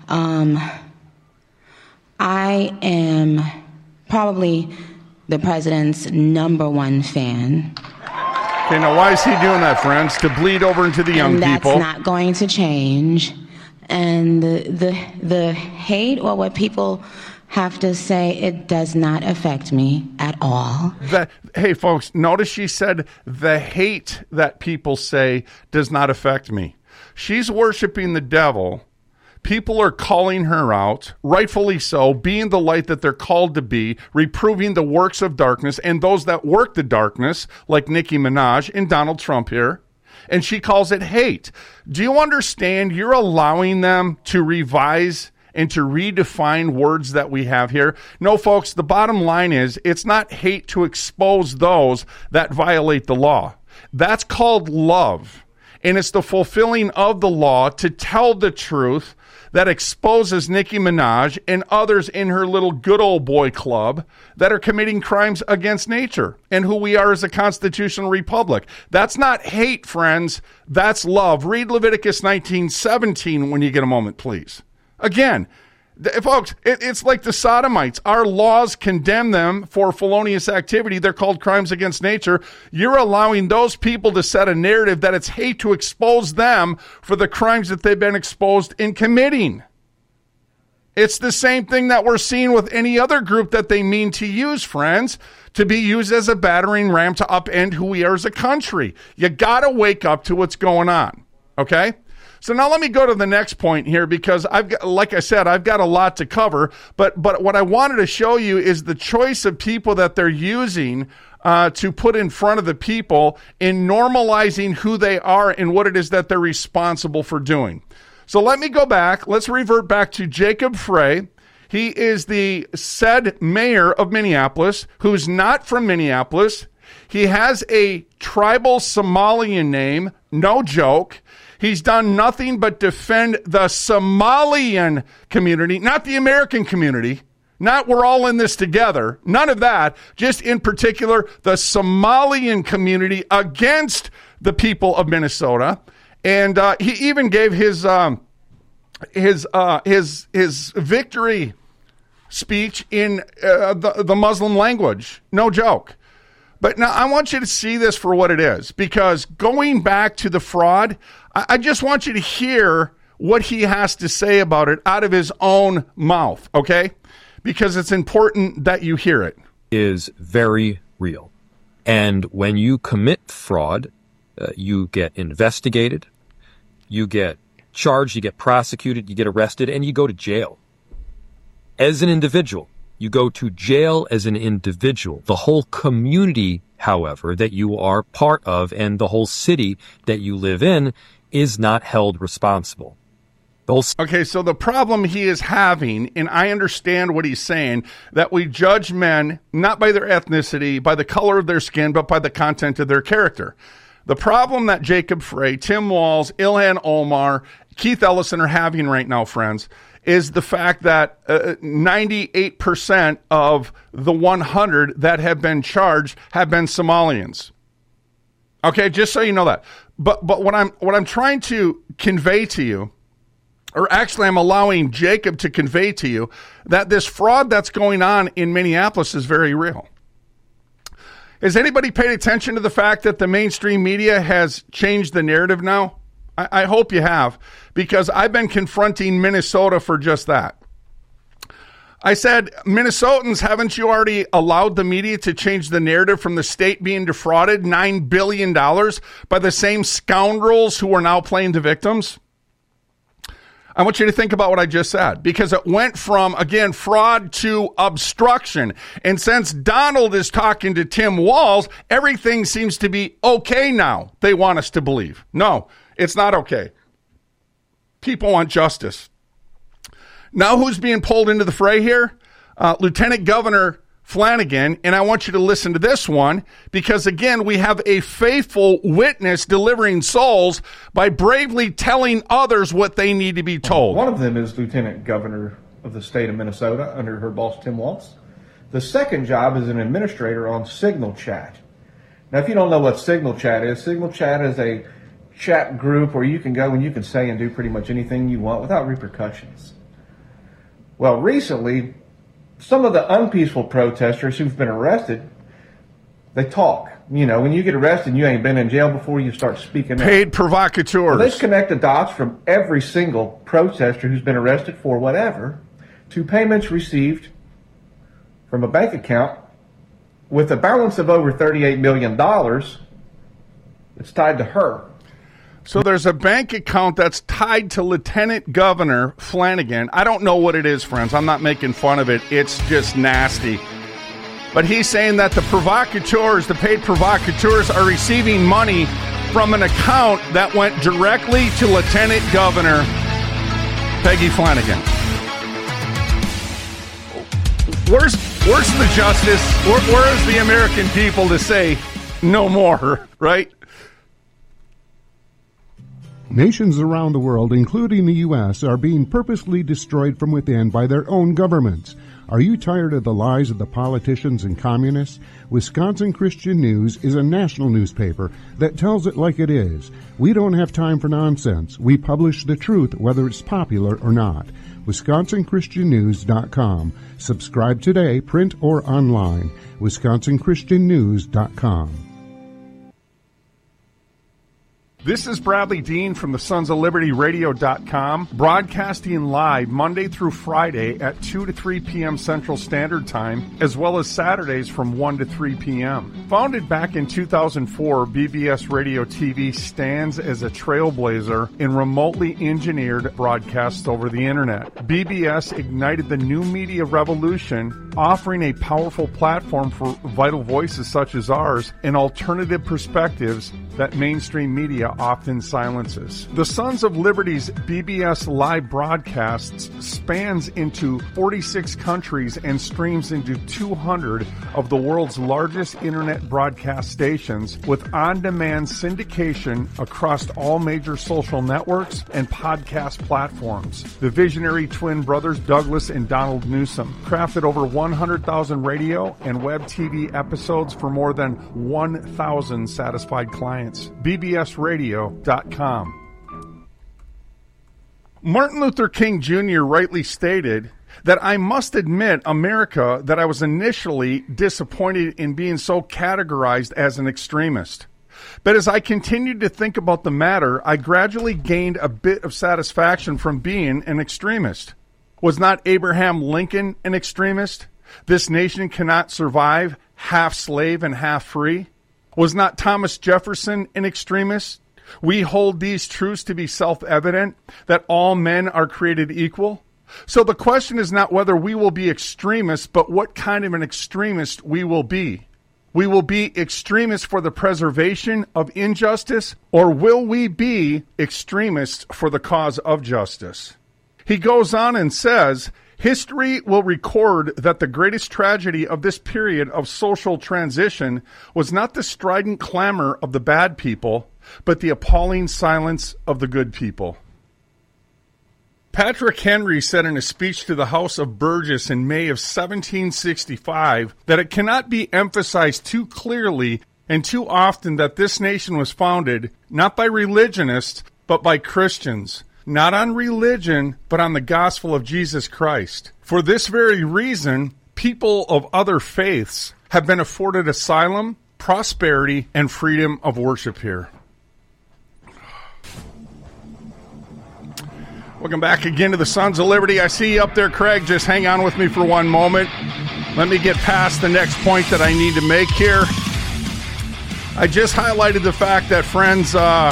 S14: I am probably the president's #1 fan.
S1: Okay, now why is he doing that, friends? To bleed over into the young people.
S16: That's not going to change. And the hate or what people have to say, it does not affect me at all.
S1: Hey, folks, notice she said the hate that people say does not affect me. She's worshiping the devil. People are calling her out, rightfully so, being the light that they're called to be, reproving the works of darkness and those that work the darkness, like Nicki Minaj and Donald Trump here. And she calls it hate. Do you understand? You're allowing them to revise and to redefine words that we have here. No, folks, the bottom line is it's not hate to expose those that violate the law. That's called love. And it's the fulfilling of the law to tell the truth that exposes Nicki Minaj and others in her little good old boy club that are committing crimes against nature and who we are as a constitutional republic. That's not hate, friends. That's love. Read Leviticus 19:17 when you get a moment, please. Again, folks, it's like the Sodomites. Our laws condemn them for felonious activity. They're called crimes against nature. You're allowing those people to set a narrative that it's hate to expose them for the crimes that they've been exposed in committing. It's the same thing that we're seeing with any other group that they mean to use, friends, to be used as a battering ram to upend who we are as a country. You got to wake up to what's going on, okay? So now let me go to the next point here because like I said, I've got a lot to cover. But what I wanted to show you is the choice of people that they're using to put in front of the people in normalizing who they are and what it is that they're responsible for doing. So let me go back. Let's revert back to Jacob Frey. He is the said mayor of Minneapolis, who's not from Minneapolis. He has a tribal Somalian name, no joke. He's done nothing but defend the Somalian community, not the American community. Not we're all in this together. None of that. Just in particular, the Somalian community against the people of Minnesota. And he even gave his victory speech in the Muslim language. No joke. But now I want you to see this for what it is, because going back to the fraud, I just want you to hear what he has to say about it out of his own mouth, okay? Because it's important that you hear it.
S17: Is very real. And when you commit fraud, you get investigated, you get charged, you get prosecuted, you get arrested, and you go to jail. As an individual, you go to jail as an individual. The whole community, however, that you are part of and the whole city that you live in is not held responsible.
S1: Okay, so the problem he is having, and I understand what he's saying, that we judge men not by their ethnicity, by the color of their skin, but by the content of their character. The problem that Jacob Frey, Tim Walz, Ilhan Omar, Keith Ellison are having right now, friends, is the fact that 98% of the 100 that have been charged have been Somalians. Okay, just so you know that. But what I'm trying to convey to you, or actually I'm allowing Jacob to convey to you, that this fraud that's going on in Minneapolis is very real. Has anybody paid attention to the fact that the mainstream media has changed the narrative now? I hope you have, because I've been confronting Minnesota for just that. I said, Minnesotans, haven't you already allowed the media to change the narrative from the state being defrauded $9 billion by the same scoundrels who are now playing the victims? I want you to think about what I just said, because it went from, again, fraud to obstruction. And since Donald is talking to Tim Walz, everything seems to be okay now, they want us to believe. No, it's not okay. People want justice. Now who's being pulled into the fray here? Lieutenant Governor Flanagan, and I want you to listen to this one, because again, we have a faithful witness delivering souls by bravely telling others what they need to be told.
S18: One of them is Lieutenant Governor of the state of Minnesota under her boss, Tim Walz. The second job is an administrator on Signal Chat. Now, if you don't know what Signal Chat is a chat group where you can go and you can say and do pretty much anything you want without repercussions. Well, recently, some of the unpeaceful protesters who've been arrested They talk. You know, when you get arrested and you ain't been in jail before, you start speaking
S1: Paid
S18: out.
S1: provocateurs.
S18: So they connect the dots from every single protester who's been arrested for whatever to payments received from a bank account with a balance of over $38 million. It's tied to her.
S1: So there's a bank account that's tied to Lieutenant Governor Flanagan. I don't know what it is, friends. I'm not making fun of it. It's just nasty. But he's saying that the provocateurs, the paid provocateurs, are receiving money from an account that went directly to Lieutenant Governor Peggy Flanagan. Where's the justice? Where is the American people to say no more, right?
S11: Nations around the world, including the U.S., are being purposely destroyed from within by their own governments. Are you tired of the lies of the politicians and communists? Wisconsin Christian News is a national newspaper that tells it like it is. We don't have time for nonsense. We publish the truth, whether it's popular or not. WisconsinChristianNews.com. Subscribe today, print or online. WisconsinChristianNews.com.
S1: This is Bradley Dean from the Sons of Liberty Radio.com, broadcasting live Monday through Friday at 2 to 3 p.m. Central Standard Time, as well as Saturdays from 1 to 3 p.m. Founded back in 2004, BBS Radio TV stands as a trailblazer in remotely engineered broadcasts over the Internet. BBS ignited the new media revolution, offering a powerful platform for vital voices such as ours and alternative perspectives that mainstream media often silences. The Sons of Liberty's BBS live broadcasts spans into 46 countries and streams into 200 of the world's largest internet broadcast stations with on-demand syndication across all major social networks and podcast platforms. The visionary twin brothers Douglas and Donald Newsom crafted over 100,000 radio and web TV episodes for more than 1,000 satisfied clients. BBSRadio.com. Martin Luther King Jr. rightly stated that I must admit, America, that I was initially disappointed in being so categorized as an extremist. But as I continued to think about the matter, I gradually gained a bit of satisfaction from being an extremist. Was not Abraham Lincoln an extremist? This nation cannot survive half slave and half free. Was not Thomas Jefferson an extremist? We hold these truths to be self-evident, that all men are created equal. So the question is not whether we will be extremists, but what kind of an extremist we will be. We will be extremists for the preservation of injustice, or will we be extremists for the cause of justice? He goes on and says, history will record that the greatest tragedy of this period of social transition was not the strident clamor of the bad people, but the appalling silence of the good people. Patrick Henry said in a speech to the House of Burgess in May of 1765 that it cannot be emphasized too clearly and too often that this nation was founded not by religionists, but by Christians. Not on religion, but on the gospel of Jesus Christ. For this very reason, people of other faiths have been afforded asylum, prosperity, and freedom of worship here. Welcome back again to the Sons of Liberty. I see you up there, Craig. Just hang on with me for one moment. Let me get past the next point that I need to make here. I just highlighted the fact that, friends,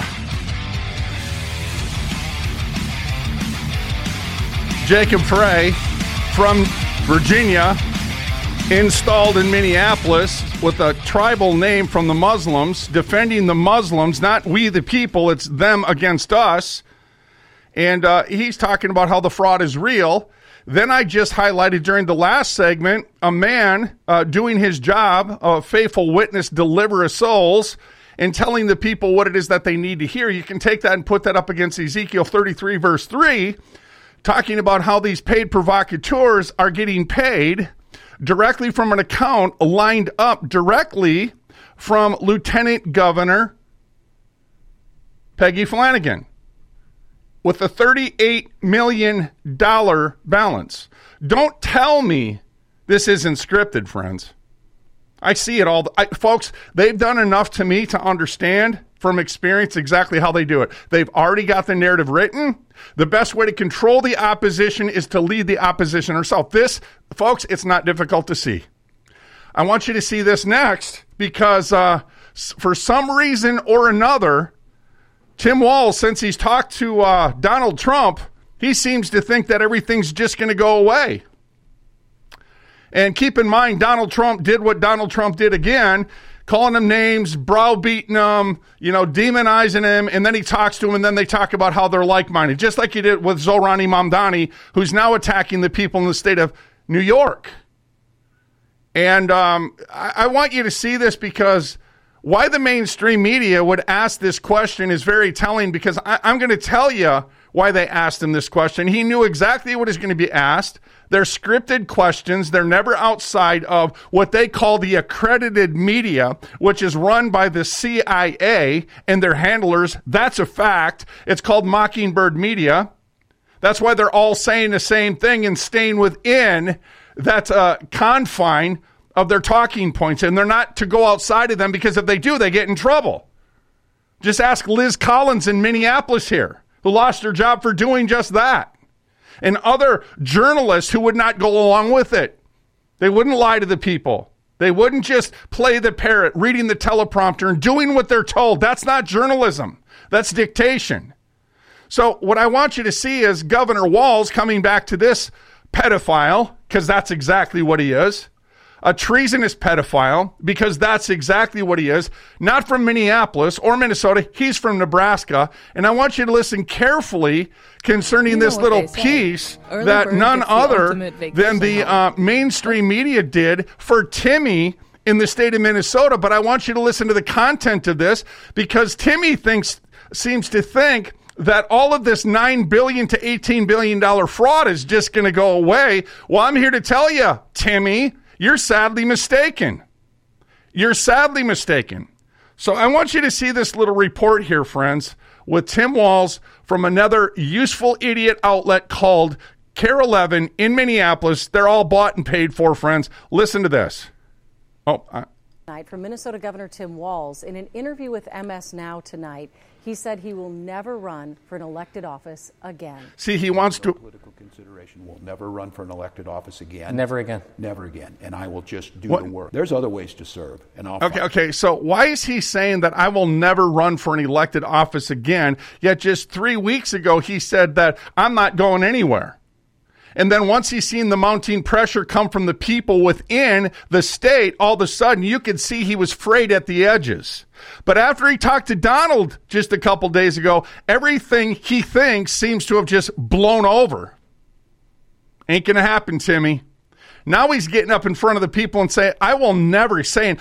S1: Jacob Frey from Virginia, installed in Minneapolis with a tribal name from the Muslims, defending the Muslims, not we the people, it's them against us. And he's talking about how the fraud is real. Then I just highlighted during the last segment a man doing his job, a faithful witness, deliverer of souls, and telling the people what it is that they need to hear. You can take that and put that up against Ezekiel 33, verse 3, talking about how these paid provocateurs are getting paid directly from an account lined up directly from Lieutenant Governor Peggy Flanagan with a $38 million balance. Don't tell me this isn't scripted, friends. I see it all. Folks, they've done enough to me to understand from experience exactly how they do it. They've already got the narrative written. The best way to control the opposition is to lead the opposition herself. This, folks, it's not difficult to see. I want you to see this next because for some reason or another, Tim Walz, since he's talked to Donald Trump, he seems to think that everything's just going to go away. And keep in mind, Donald Trump did what Donald Trump did again, calling him names, browbeating him, demonizing him, and then he talks to him, and then they talk about how they're like-minded, just like he did with Zohran Mamdani, who's now attacking the people in the state of New York. And I want you to see this because why the mainstream media would ask this question is very telling, because I'm going to tell you why they asked him this question. He knew exactly what is going to be asked. They're scripted questions. They're never outside of what they call the accredited media, which is run by the CIA and their handlers. That's a fact. It's called Mockingbird Media. That's why they're all saying the same thing and staying within that confine of their talking points. And they're not to go outside of them, because if they do, they get in trouble. Just ask Liz Collins in Minneapolis here, who lost her job for doing just that. And other journalists who would not go along with it. They wouldn't lie to the people. They wouldn't just play the parrot, reading the teleprompter and doing what they're told. That's not journalism. That's dictation. So what I want you to see is Governor Walz coming back to this pedophile, because that's exactly what he is. A treasonous pedophile, because that's exactly what he is. Not from Minneapolis or Minnesota. He's from Nebraska. And I want you to listen carefully concerning this little piece that none other than the mainstream media did for Timmy in the state of Minnesota. But I want you to listen to the content of this, because Timmy seems to think that all of this $9 billion to $18 billion fraud is just going to go away. Well, I'm here to tell you, Timmy, you're sadly mistaken. You're sadly mistaken. So I want you to see this little report here, friends, with Tim Walz from another useful idiot outlet called KARE 11 in Minneapolis. They're all bought and paid for, friends. Listen to this.
S19: From Minnesota Governor Tim Walz, in an interview with MS Now tonight, he said he will never run for an elected office again.
S1: See, he wants to...
S20: Political consideration will never run for an elected office again.
S21: Never again.
S20: Never again. And I will just do the work. There's other ways to serve. And I'll
S1: Okay. So why is he saying that I will never run for an elected office again? Yet just 3 weeks ago, he said that I'm not going anywhere. And then once he's seen the mounting pressure come from the people within the state, all of a sudden you could see he was frayed at the edges. But after he talked to Donald just a couple days ago, everything he thinks seems to have just blown over. Ain't going to happen, Timmy. Now he's getting up in front of the people and saying, I will never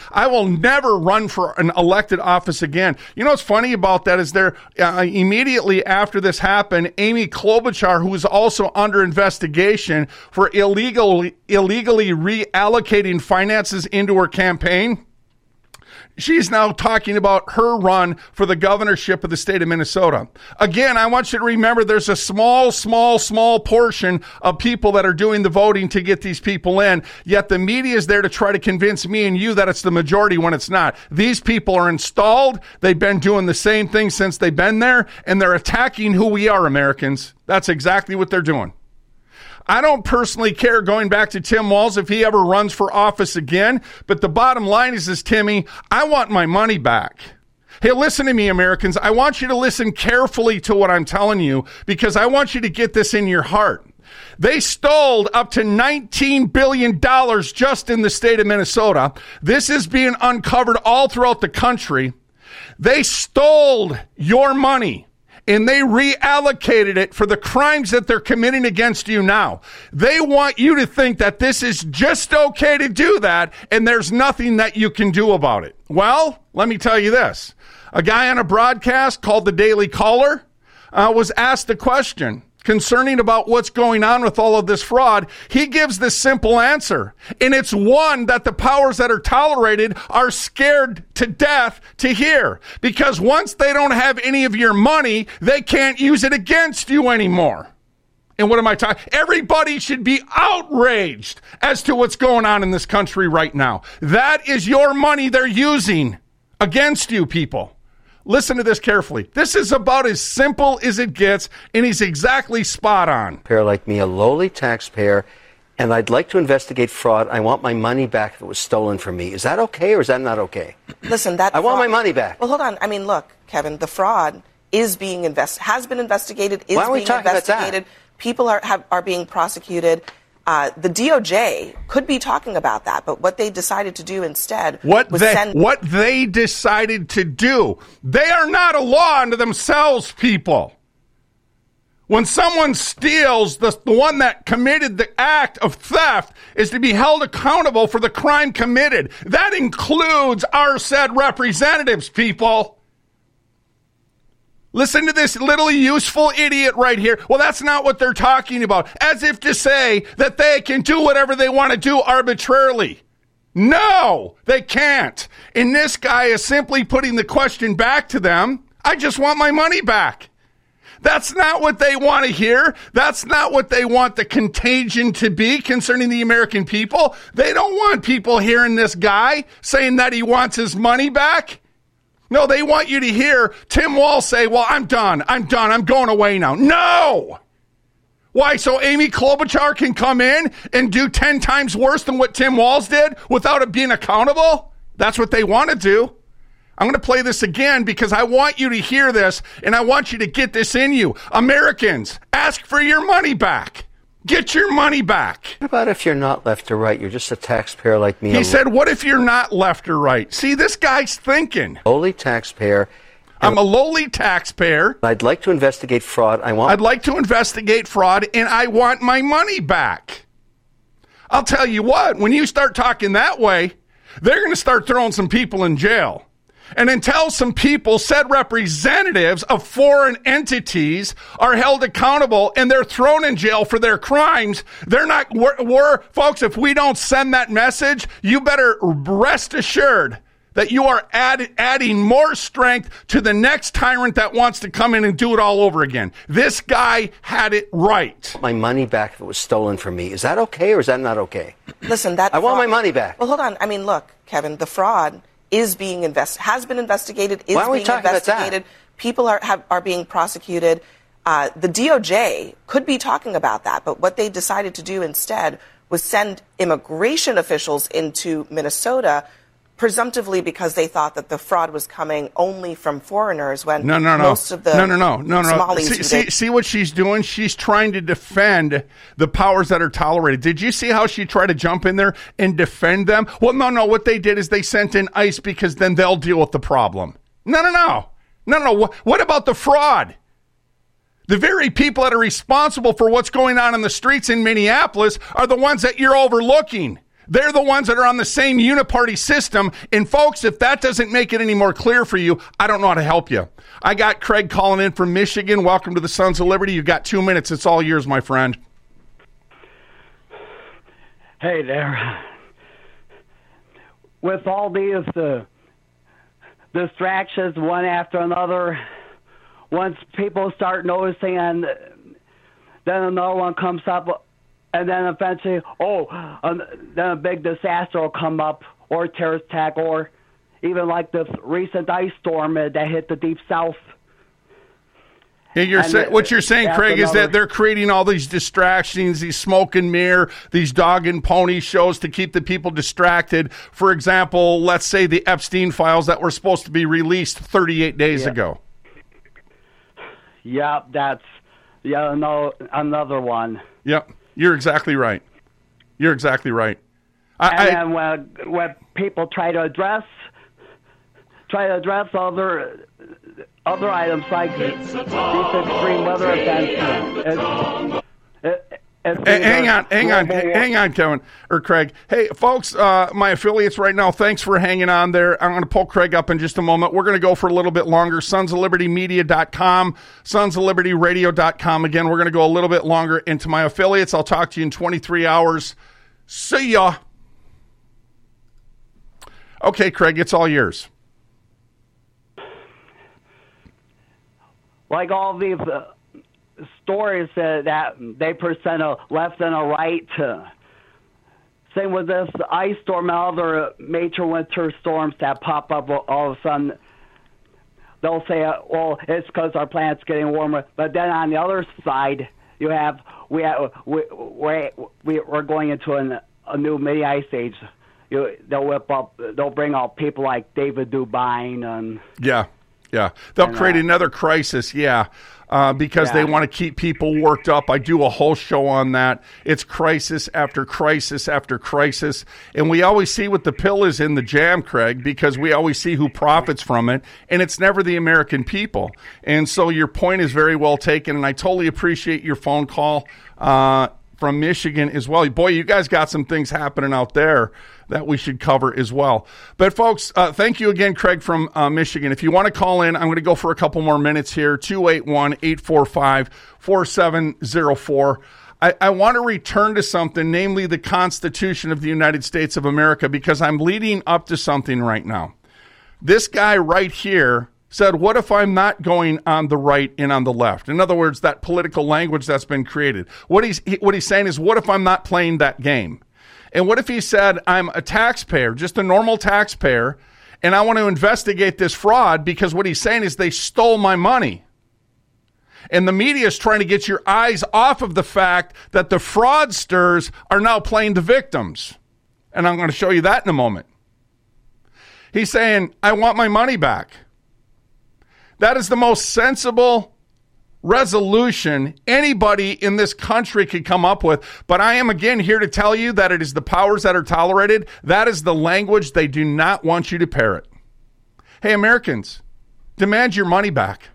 S1: run for an elected office again. You know what's funny about that is there immediately after this happened, Amy Klobuchar, who was also under investigation for illegally reallocating finances into her campaign, she's now talking about her run for the governorship of the state of Minnesota. Again, I want you to remember there's a small portion of people that are doing the voting to get these people in, yet the media is there to try to convince me and you that it's the majority when it's not. These people are installed. They've been doing the same thing since they've been there, and they're attacking who we are, Americans. That's exactly what they're doing. I don't personally care, going back to Tim Walz, if he ever runs for office again. But the bottom line is Timmy, I want my money back. Hey, listen to me, Americans. I want you to listen carefully to what I'm telling you, because I want you to get this in your heart. They stole up to $19 billion just in the state of Minnesota. This is being uncovered all throughout the country. They stole your money, and they reallocated it for the crimes that they're committing against you now. They want you to think that this is just okay to do that, and there's nothing that you can do about it. Well, let me tell you this. A guy on a broadcast called the Daily Caller was asked a question concerning about what's going on with all of this fraud. He gives this simple answer, and it's one that the powers that are tolerated are scared to death to hear, because once they don't have any of your money, they can't use it against you anymore. And what am I talking? Everybody should be outraged as to what's going on in this country right now. That is your money they're using against you, people. Listen to this carefully. This is about as simple as it gets, and he's exactly spot on.
S21: Taxpayer like me, a lowly taxpayer, and I'd like to investigate fraud. I want my money back if it was stolen from me. Is that okay, or is that not okay?
S22: Listen,
S21: I want my money back.
S22: Well, hold on. I mean, look, Kevin, the fraud is being has been investigated, is
S21: Why are we
S22: being
S21: talking about
S22: investigated.
S21: that?
S22: People are being prosecuted. The DOJ could be talking about that, but what they decided to do instead
S1: what
S22: was
S1: they decided to do. They are not a law unto themselves, people. When someone steals, the one that committed the act of theft is to be held accountable for the crime committed. That includes our said representatives, people. Listen to this little useful idiot right here. Well, that's not what they're talking about. As if to say that they can do whatever they want to do arbitrarily. No, they can't. And this guy is simply putting the question back to them. I just want my money back. That's not what they want to hear. That's not what they want the contagion to be concerning the American people. They don't want people hearing this guy saying that he wants his money back. No, they want you to hear Tim Walz say, well, I'm done, I'm going away now. No! Why, so Amy Klobuchar can come in and do 10 times worse than what Tim Walz did without it being accountable? That's what they want to do. I'm going to play this again because I want you to hear this and I want you to get this in you. Americans, ask for your money back. Get your money back.
S21: What about if you're not left or right? You're just a taxpayer like me.
S1: He said, what if you're not left or right? See, this guy's thinking.
S21: Lowly taxpayer.
S1: I'm a lowly taxpayer.
S21: I'd like to investigate fraud. I'd
S1: like to investigate fraud, and I want my money back. I'll tell you what, when you start talking that way, they're going to start throwing some people in jail. And until some people, said representatives of foreign entities, are held accountable and they're thrown in jail for their crimes, they're not, folks, if we don't send that message, you better rest assured that you are adding more strength to the next tyrant that wants to come in and do it all over again. This guy had it right.
S21: My money back if it was stolen from me. Is that okay, or is that not okay?
S22: Listen,
S21: I want my money back.
S22: Well, hold on. I mean, look, Kevin, the fraud is being has been investigated, is
S21: Why are we
S22: being
S21: talking
S22: investigated.
S21: about that?
S22: People are being prosecuted. The DOJ could be talking about that, but what they decided to do instead was send immigration officials into Minnesota, presumptively because they thought that the fraud was coming only from foreigners when most of the Somalis...
S1: See what she's doing? She's trying to defend the powers that are tolerated. Did you see how she tried to jump in there and defend them? Well, no. What they did is they sent in ICE because then they'll deal with the problem. No. What about the fraud? The very people that are responsible for what's going on in the streets in Minneapolis are the ones that you're overlooking. They're the ones that are on the same uniparty system. And folks, if that doesn't make it any more clear for you, I don't know how to help you. I got Craig calling in from Michigan. Welcome to the Sons of Liberty. You got 2 minutes. It's all yours, my friend.
S23: Hey there. With all these distractions one after another, once people start noticing and then another one comes up, and then eventually, then a big disaster will come up, or a terrorist attack, or even like the recent ice storm that hit the Deep South.
S1: Yeah, what you're saying, Craig, is that they're creating all these distractions, these smoke and mirror, these dog and pony shows to keep the people distracted. For example, let's say the Epstein files that were supposed to be released 38 days ago.
S23: Yep, that's another one.
S1: Yep. You're exactly right.
S23: Then when people try to address other items like these extreme weather events,
S1: hang on, Kevin or Craig. Hey, folks, my affiliates right now, thanks for hanging on there. I'm going to pull Craig up in just a moment. We're going to go for a little bit longer. sonsoflibertymedia.com, sonsoflibertyradio.com. Again, we're going to go a little bit longer into my affiliates. I'll talk to you in 23 hours. See ya. Okay, Craig, it's all yours.
S23: Like all these stories that they present a left and a right. Same with this ice storm and other major winter storms that pop up all of a sudden. They'll say, well, it's because our planet's getting warmer. But then on the other side, you have we're going into a new mini ice age. They'll bring out people like David Dubine and
S1: they'll create another crisis. Because they want to keep people worked up. I do a whole show on that. It's crisis after crisis after crisis. And we always see what the pill is in the jam, Craig, because we always see who profits from it. And it's never the American people. And so your point is very well taken. And I totally appreciate your phone call from Michigan as well. Boy, you guys got some things happening out there that we should cover as well. But folks, thank you again, Craig from Michigan. If you want to call in, I'm going to go for a couple more minutes here, 281-845-4704. I want to return to something, namely the Constitution of the United States of America, because I'm leading up to something right now. This guy right here said, what if I'm not going on the right and on the left? In other words, that political language that's been created. What he's saying is, what if I'm not playing that game? And what if he said, I'm a taxpayer, just a normal taxpayer, and I want to investigate this fraud because what he's saying is they stole my money. And the media is trying to get your eyes off of the fact that the fraudsters are now playing the victims. And I'm going to show you that in a moment. He's saying, I want my money back. That is the most sensible resolution anybody in this country could come up with. But I am again here to tell you that it is the powers that are tolerated. That is the language they do not want you to parrot. Hey, Americans, demand your money back.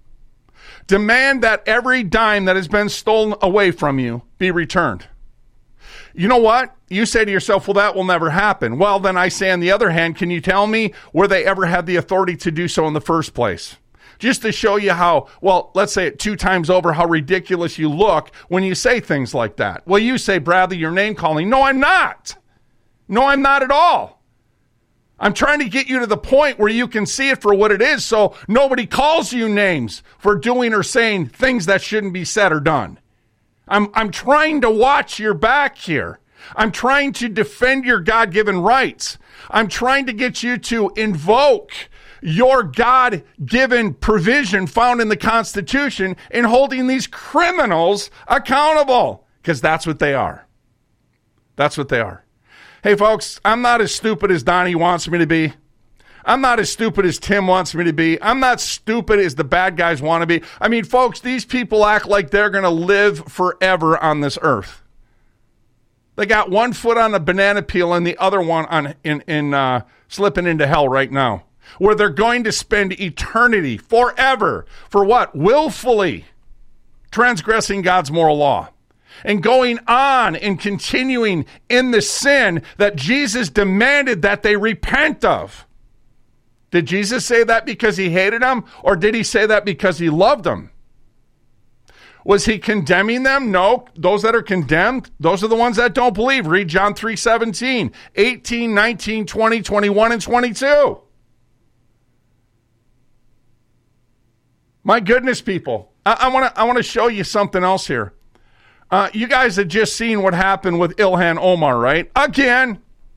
S1: Demand that every dime that has been stolen away from you be returned. You know what? You say to yourself, well, that will never happen. Well, then I say on the other hand, can you tell me where they ever had the authority to do so in the first place? Just to show you how, well, let's say it 2 times over, how ridiculous you look when you say things like that. Well, you say, Bradley, you're name calling. No, I'm not. No, I'm not at all. I'm trying to get you to the point where you can see it for what it is so nobody calls you names for doing or saying things that shouldn't be said or done. I'm trying to watch your back here. I'm trying to defend your God-given rights. I'm trying to get you to invoke your God-given provision found in the Constitution in holding these criminals accountable, because that's what they are. That's what they are. Hey, folks, I'm not as stupid as Donnie wants me to be. I'm not as stupid as Tim wants me to be. I'm not stupid as the bad guys want to be. I mean, folks, these people act like they're going to live forever on this earth. They got one foot on a banana peel and the other one on in slipping into hell right now, where they're going to spend eternity forever for what? Willfully transgressing God's moral law and going on and continuing in the sin that Jesus demanded that they repent of. Did Jesus say that because he hated them, or did he say that because he loved them? Was he condemning them? No. Those that are condemned, those are the ones that don't believe. Read John 3:17, 18, 19, 20, 21, and 22. My goodness, people. I want to show you something else here. You guys had just seen what happened with Ilhan Omar, right? Again.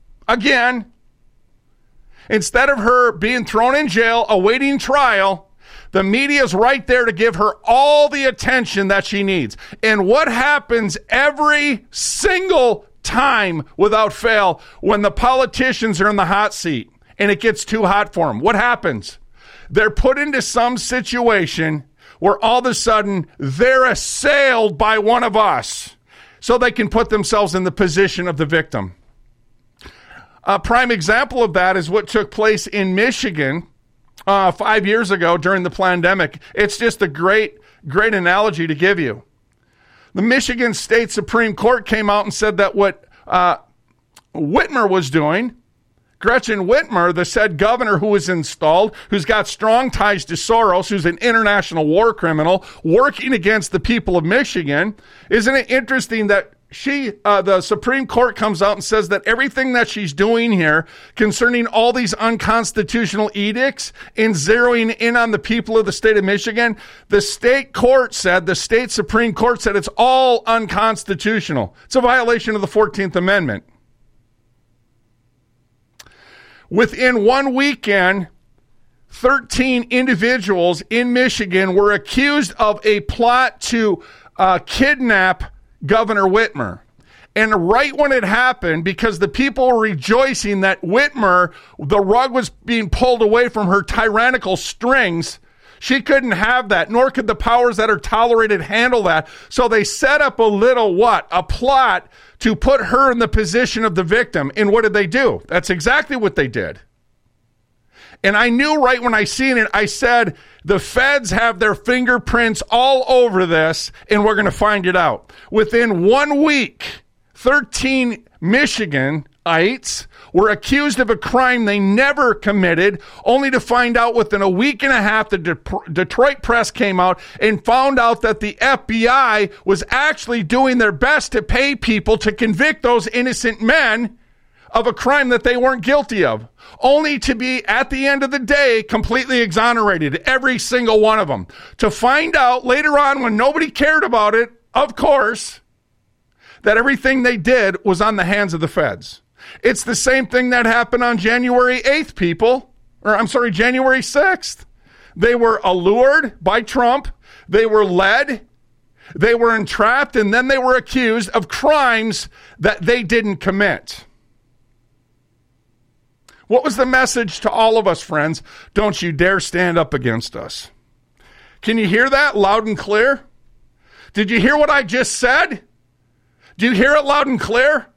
S1: Instead of her being thrown in jail, awaiting trial, the media's right there to give her all the attention that she needs. And what happens every single time without fail when the politicians are in the hot seat and it gets too hot for them? What happens? They're put into some situation where all of a sudden they're assailed by one of us so they can put themselves in the position of the victim. A prime example of that is what took place in Michigan 5 years ago during the pandemic. It's just a great analogy to give you. The Michigan State Supreme Court came out and said that what Whitmer was doing, Gretchen Whitmer, the said governor who was installed, who's got strong ties to Soros, who's an international war criminal, working against the people of Michigan, isn't it interesting that the Supreme Court comes out and says that everything that she's doing here concerning all these unconstitutional edicts and zeroing in on the people of the state of Michigan, the state Supreme Court said it's all unconstitutional. It's a violation of the 14th Amendment. Within one weekend, 13 individuals in Michigan were accused of a plot to kidnap Governor Whitmer. And right when it happened, because the people were rejoicing that Whitmer, the rug was being pulled away from her tyrannical strings, she couldn't have that, nor could the powers that are tolerated handle that. So they set up a plot to put her in the position of the victim. And what did they do? That's exactly what they did. And I knew right when I seen it, I said, the feds have their fingerprints all over this, and we're going to find it out. Within 1 week, 13 Michiganites were accused of a crime they never committed, only to find out within a week and a half, the Detroit Press came out and found out that the FBI was actually doing their best to pay people to convict those innocent men of a crime that they weren't guilty of, only to be, at the end of the day, completely exonerated, every single one of them. To find out later on, when nobody cared about it, of course, that everything they did was on the hands of the feds. It's the same thing that happened on January 8th, January 6th. They were allured by Trump. They were led. They were entrapped, and then they were accused of crimes that they didn't commit. What was the message to all of us, friends? Don't you dare stand up against us. Can you hear that loud and clear? Did you hear what I just said? Do you hear it loud and clear?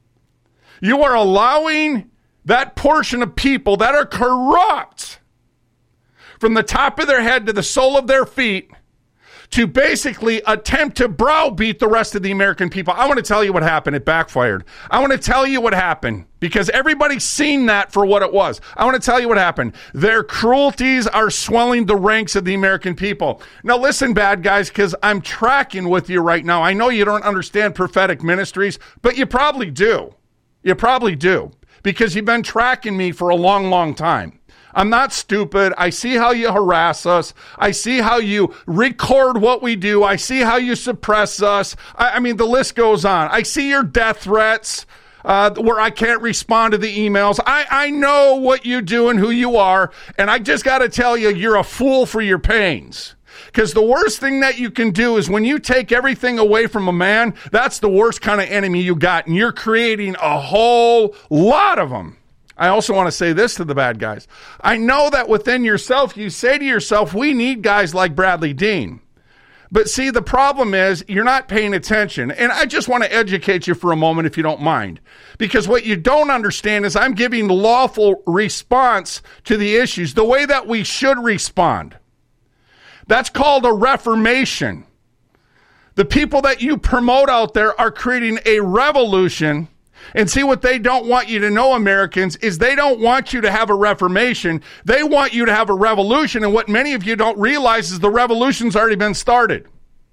S1: You are allowing that portion of people that are corrupt from the top of their head to the sole of their feet to basically attempt to browbeat the rest of the American people. I want to tell you what happened. It backfired. I want to tell you what happened because everybody's seen that for what it was. I want to tell you what happened. Their cruelties are swelling the ranks of the American people. Now listen, bad guys, because I'm tracking with you right now. I know you don't understand prophetic ministries, but you probably do. You probably do because you've been tracking me for a long, long time. I'm not stupid. I see how you harass us. I see how you record what we do. I see how you suppress us. I mean, the list goes on. I see your death threats where I can't respond to the emails. I know what you do and who you are, and I just got to tell you, you're a fool for your pains. Because the worst thing that you can do is when you take everything away from a man, that's the worst kind of enemy you got, and you're creating a whole lot of them. I also want to say this to the bad guys. I know that within yourself, you say to yourself, we need guys like Bradley Dean. But see, the problem is you're not paying attention. And I just want to educate you for a moment, if you don't mind. Because what you don't understand is I'm giving lawful response to the issues, the way that we should respond. That's called a reformation. The people that you promote out there are creating a revolution. And see, what they don't want you to know, Americans, is they don't want you to have a reformation. They want you to have a revolution. And what many of you don't realize is the revolution's already been started.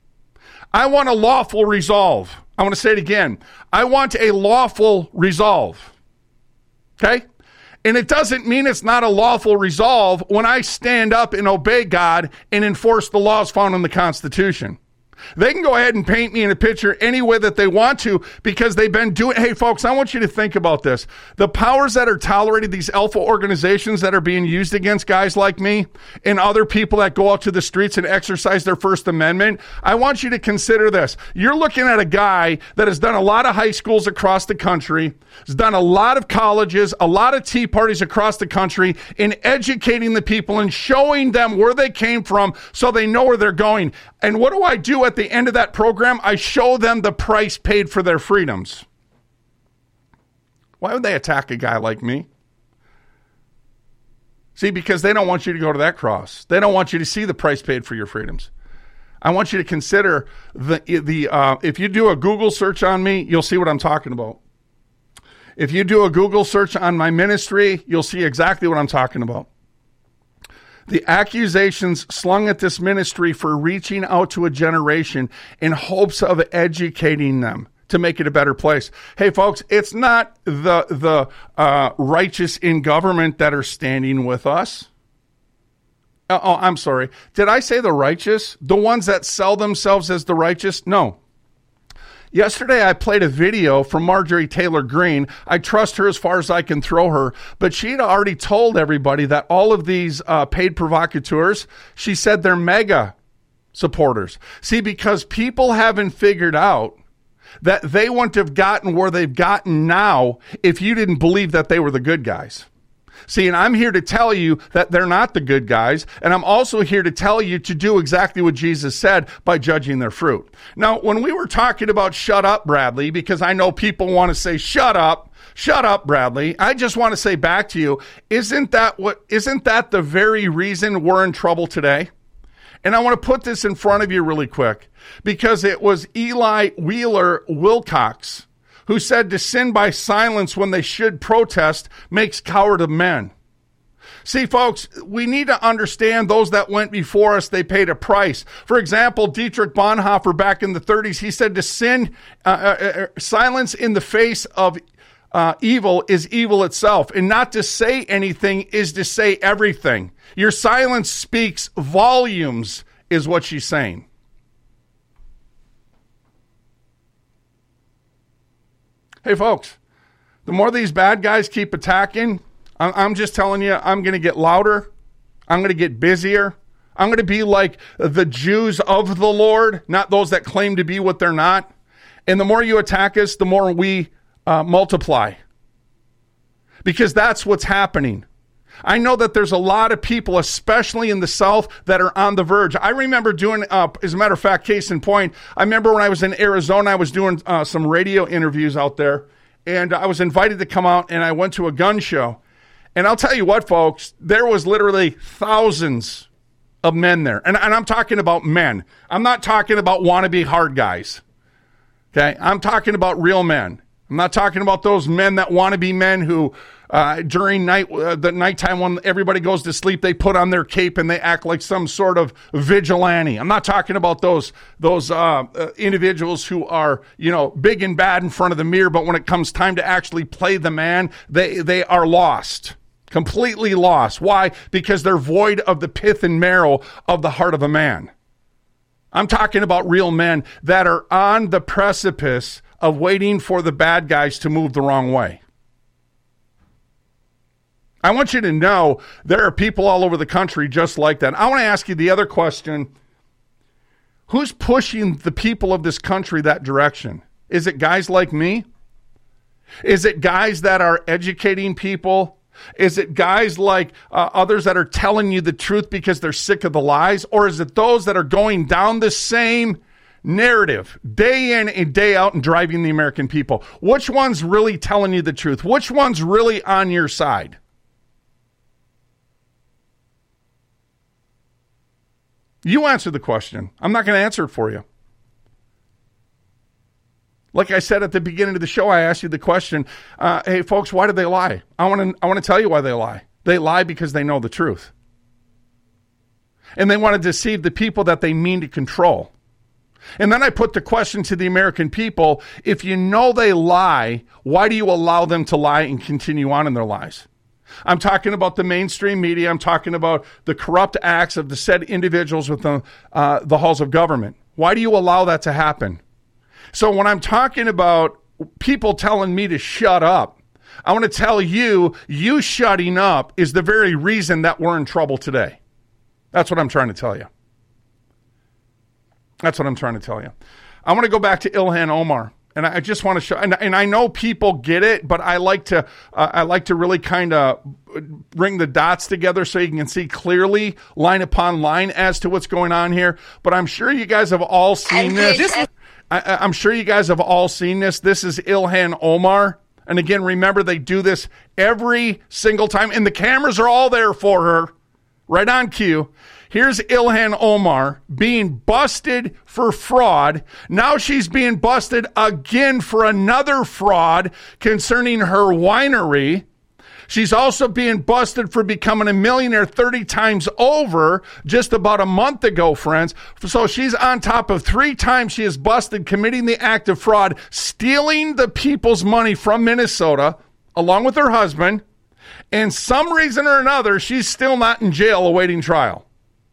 S1: I want a lawful resolve. I want to say it again. I want a lawful resolve. Okay? And it doesn't mean it's not a lawful resolve when I stand up and obey God and enforce the laws found in the Constitution. They can go ahead and paint me in a picture any way that they want to because they've been doing. Hey, folks, I want you to think about this. The powers that are tolerating these alpha organizations that are being used against guys like me and other people that go out to the streets and exercise their First Amendment, I want you to consider this. You're looking at a guy that has done a lot of high schools across the country, has done a lot of colleges, a lot of tea parties across the country in educating the people and showing them where they came from so they know where they're going. And what do I do at the end of that program? I show them the price paid for their freedoms. Why would they attack a guy like me? See, because they don't want you to go to that cross. They don't want you to see the price paid for your freedoms. I want you to consider if you do a Google search on me, you'll see what I'm talking about. If you do a Google search on my ministry, you'll see exactly what I'm talking about. The accusations slung at this ministry for reaching out to a generation in hopes of educating them to make it a better place. Hey, folks, it's not the righteous in government that are standing with us. Oh, I'm sorry. Did I say the righteous? The ones that sell themselves as the righteous? No. Yesterday, I played a video from Marjorie Taylor Greene. I trust her as far as I can throw her, but she'd already told everybody that all of these paid provocateurs, she said they're mega supporters. See, because people haven't figured out that they wouldn't have gotten where they've gotten now if you didn't believe that they were the good guys. See, and I'm here to tell you that they're not the good guys, and I'm also here to tell you to do exactly what Jesus said by judging their fruit. Now, when we were talking about shut up, Bradley, because I know people want to say, shut up, Bradley, I just want to say back to you, isn't that the very reason we're in trouble today? And I want to put this in front of you really quick, because it was Eli Wheeler Wilcox who said to sin by silence when they should protest makes coward of men. See, folks, we need to understand those that went before us, they paid a price. For example, Dietrich Bonhoeffer back in the 30s, he said to sin, silence in the face of evil is evil itself. And not to say anything is to say everything. Your silence speaks volumes, is what she's saying. Hey, folks, the more these bad guys keep attacking, I'm just telling you, I'm going to get louder. I'm going to get busier. I'm going to be like the Jews of the Lord, not those that claim to be what they're not. And the more you attack us, the more we multiply. Because that's what's happening. I know that there's a lot of people, especially in the South, that are on the verge. I remember doing, as a matter of fact, case in point, I remember when I was in Arizona, I was doing some radio interviews out there, and I was invited to come out, and I went to a gun show. And I'll tell you what, folks, there was literally thousands of men there. And I'm talking about men. I'm not talking about wannabe hard guys. Okay? I'm talking about real men. I'm not talking about those men that want to be men who, during the nighttime when everybody goes to sleep, they put on their cape and they act like some sort of vigilante. I'm not talking about those individuals who are, big and bad in front of the mirror, but when it comes time to actually play the man, they are lost. Completely lost. Why? Because they're void of the pith and marrow of the heart of a man. I'm talking about real men that are on the precipice of waiting for the bad guys to move the wrong way. I want you to know there are people all over the country just like that. I want to ask you the other question. Who's pushing the people of this country that direction? Is it guys like me? Is it guys that are educating people? Is it guys like others that are telling you the truth because they're sick of the lies? Or is it those that are going down the same narrative day in and day out and driving the American people? Which one's really telling you the truth? Which one's really on your side? You answer the question. I'm not going to answer it for you. Like I said at the beginning of the show, I asked you the question, hey, folks, why did they lie? I want to tell you why they lie. They lie because they know the truth. And they want to deceive the people that they mean to control. And then I put the question to the American people, if you know they lie, why do you allow them to lie and continue on in their lies? I'm talking about the mainstream media. I'm talking about the corrupt acts of the said individuals within the halls of government. Why do you allow that to happen? So when I'm talking about people telling me to shut up, I want to tell you, you shutting up is the very reason that we're in trouble today. That's what I'm trying to tell you. That's what I'm trying to tell you. I want to go back to Ilhan Omar. And I just want to show, and I know people get it, but I like to really kind of bring the dots together so you can see clearly, line upon line, as to what's going on here. But I'm sure you guys have all seen this. I'm sure you guys have all seen this. This is Ilhan Omar. And again, remember, they do this every single time, and the cameras are all there for her, right on cue. Here's Ilhan Omar being busted for fraud. Now she's being busted again for another fraud concerning her winery. She's also being busted for becoming a millionaire 30 times over just about a month ago, friends. So she's on top of 3 times she is busted committing the act of fraud, stealing the people's money from Minnesota, along with her husband. And some reason or another, she's still not in jail awaiting trial.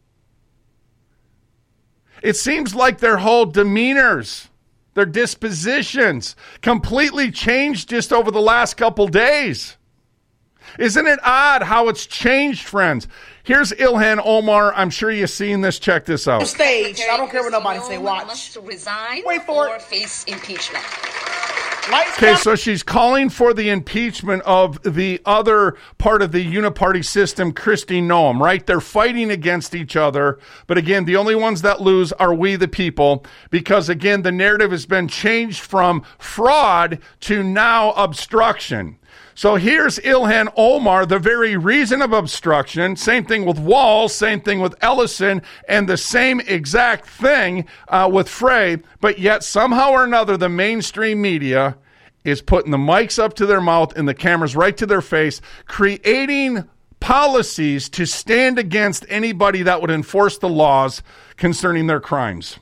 S1: It seems like their whole demeanors, their dispositions, completely changed just over the last couple days. Isn't it odd how it's changed, friends? Here's Ilhan Omar. I'm sure you've seen this. Check this out.
S3: Stage. I don't care what nobody say. Watch. Must resign. Wait for it. Face impeachment.
S1: Okay, so she's calling for the impeachment of the other part of the uniparty system, Kristi Noem, right? They're fighting against each other. But again, the only ones that lose are we, the people, because again, the narrative has been changed from fraud to now obstruction. So here's Ilhan Omar, the very reason of obstruction. Same thing with Walz, same thing with Ellison, and the same exact thing with Frey. But yet somehow or another, the mainstream media is putting the mics up to their mouth and the cameras right to their face, creating policies to stand against anybody that would enforce the laws concerning their crimes.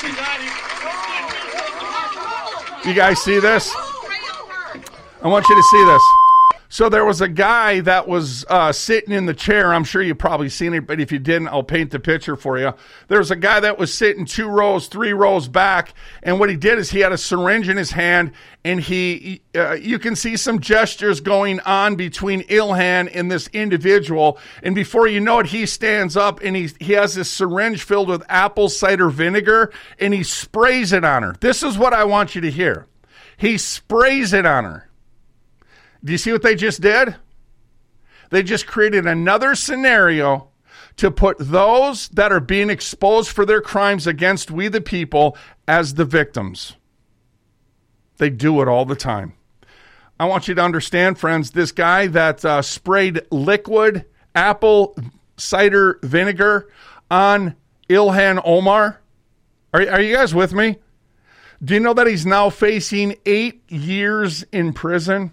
S1: You guys see this? I want you to see this. So there was a guy that was sitting in the chair. I'm sure you've probably seen it, but if you didn't, I'll paint the picture for you. There was a guy that was sitting 2 rows, 3 rows back, and what he did is he had a syringe in his hand, and you can see some gestures going on between Ilhan and this individual, and before you know it, he stands up, and he has this syringe filled with apple cider vinegar, and he sprays it on her. This is what I want you to hear. He sprays it on her. Do you see what they just did? They just created another scenario to put those that are being exposed for their crimes against we the people as the victims. They do it all the time. I want you to understand, friends, this guy that sprayed liquid apple cider vinegar on Ilhan Omar, are you guys with me? Do you know that he's now facing 8 years in prison?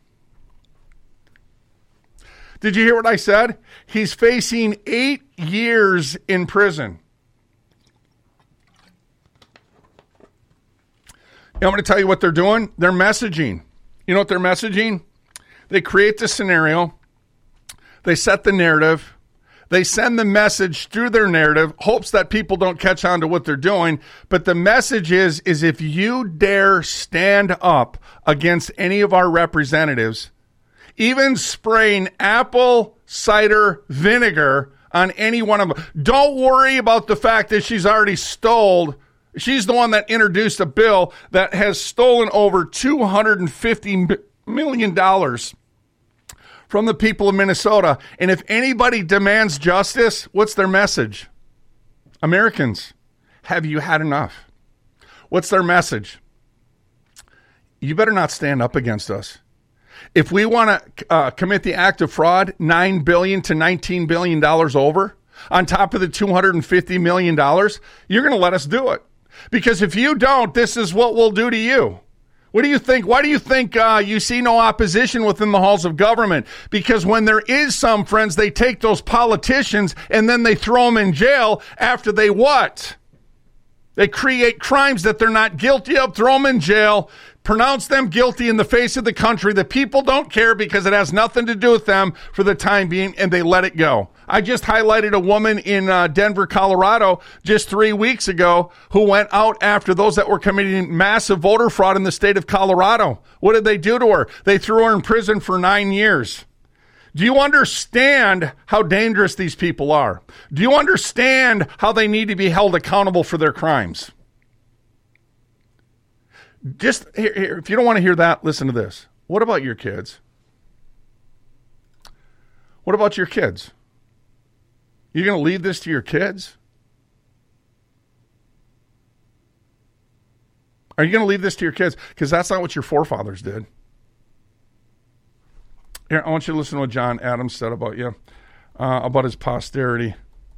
S1: Did you hear what I said? He's facing 8 years in prison. And I'm going to tell you what they're doing. They're messaging. You know what they're messaging? They create the scenario. They set the narrative. They send the message through their narrative, hopes that people don't catch on to what they're doing. But the message is if you dare stand up against any of our representatives, even spraying apple cider vinegar on any one of them. Don't worry about the fact that she's already stole. She's the one that introduced a bill that has stolen over $250 million from the people of Minnesota. And if anybody demands justice, what's their message? Americans, have you had enough? What's their message? You better not stand up against us. If we want to commit the act of fraud, $9 billion to $19 billion over, on top of the $250 million, you're going to let us do it. Because if you don't, this is what we'll do to you. What do you think? Why do you think you see no opposition within the halls of government? Because when there is some, friends, they take those politicians and then they throw them in jail after they what? They create crimes that they're not guilty of, throw them in jail, pronounce them guilty in the face of the country. The people don't care because it has nothing to do with them for the time being, and they let it go. I just highlighted a woman in Denver, Colorado, just 3 weeks ago who went out after those that were committing massive voter fraud in the state of Colorado. What did they do to her? They threw her in prison for 9 years. Do you understand how dangerous these people are? Do you understand how they need to be held accountable for their crimes? Just here, if you don't want to hear that, listen to this. What about your kids? What about your kids? You're going to leave this to your kids? Are you going to leave this to your kids? Because that's not what your forefathers did. Here, I want you to listen to what John Adams said about you, about his posterity.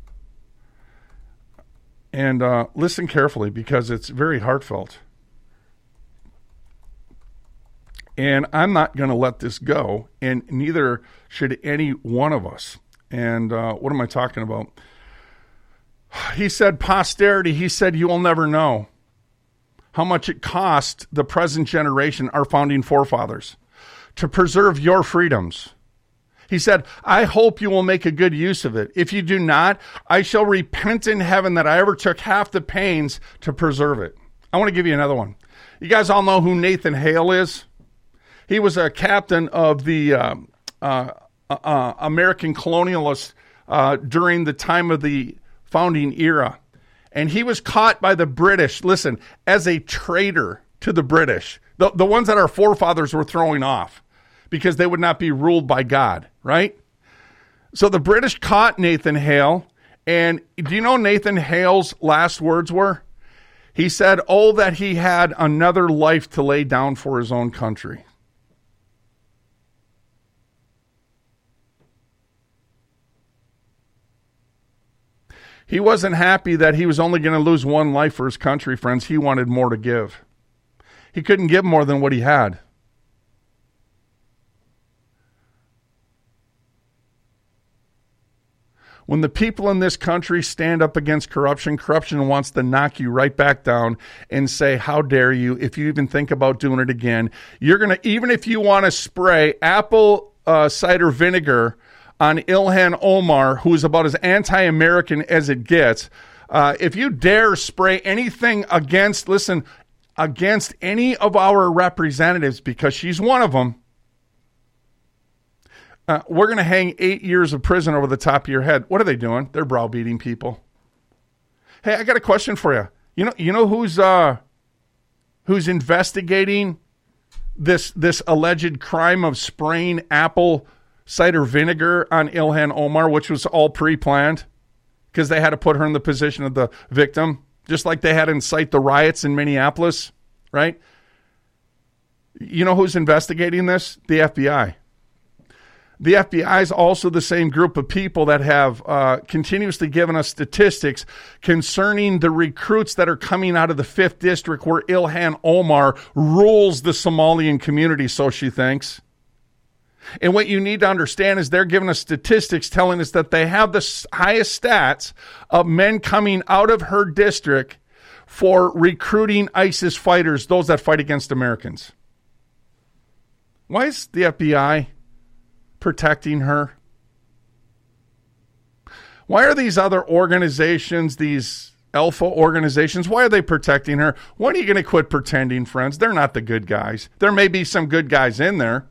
S1: And listen carefully because it's very heartfelt. And I'm not going to let this go, and neither should any one of us. And what am I talking about? He said posterity. He said you will never know how much it cost the present generation, our founding forefathers, to preserve your freedoms. He said, I hope you will make a good use of it. If you do not, I shall repent in heaven that I ever took half the pains to preserve it. I want to give you another one. You guys all know who Nathan Hale is? He was a captain of the American colonialists during the time of the founding era. And he was caught by the British, listen, as a traitor to the British, the ones that our forefathers were throwing off because they would not be ruled by God, right? So the British caught Nathan Hale, and do you know Nathan Hale's last words were? He said, oh, that he had another life to lay down for his own country. He wasn't happy that he was only going to lose one life for his country, friends. He wanted more to give. He couldn't give more than what he had. When the people in this country stand up against corruption, corruption wants to knock you right back down and say, how dare you, if you even think about doing it again. You're going to, even if you want to spray apple cider vinegar on Ilhan Omar, who is about as anti-American as it gets, if you dare spray anything against any of our representatives, because she's one of them, we're going to hang 8 years of prison over the top of your head. What are they doing? They're browbeating people. Hey, I got a question for you. You know who's investigating this alleged crime of spraying apple cider vinegar on Ilhan Omar, which was all pre-planned because they had to put her in the position of the victim, just like they had to incite the riots in Minneapolis, right? You know who's investigating this? The FBI. The FBI is also the same group of people that have continuously given us statistics concerning the recruits that are coming out of the 5th District where Ilhan Omar rules the Somalian community, so she thinks. And what you need to understand is they're giving us statistics telling us that they have the highest stats of men coming out of her district for recruiting ISIS fighters, those that fight against Americans. Why is the FBI protecting her? Why are these other organizations, these alpha organizations, why are they protecting her? When are you going to quit pretending, friends? They're not the good guys. There may be some good guys in there,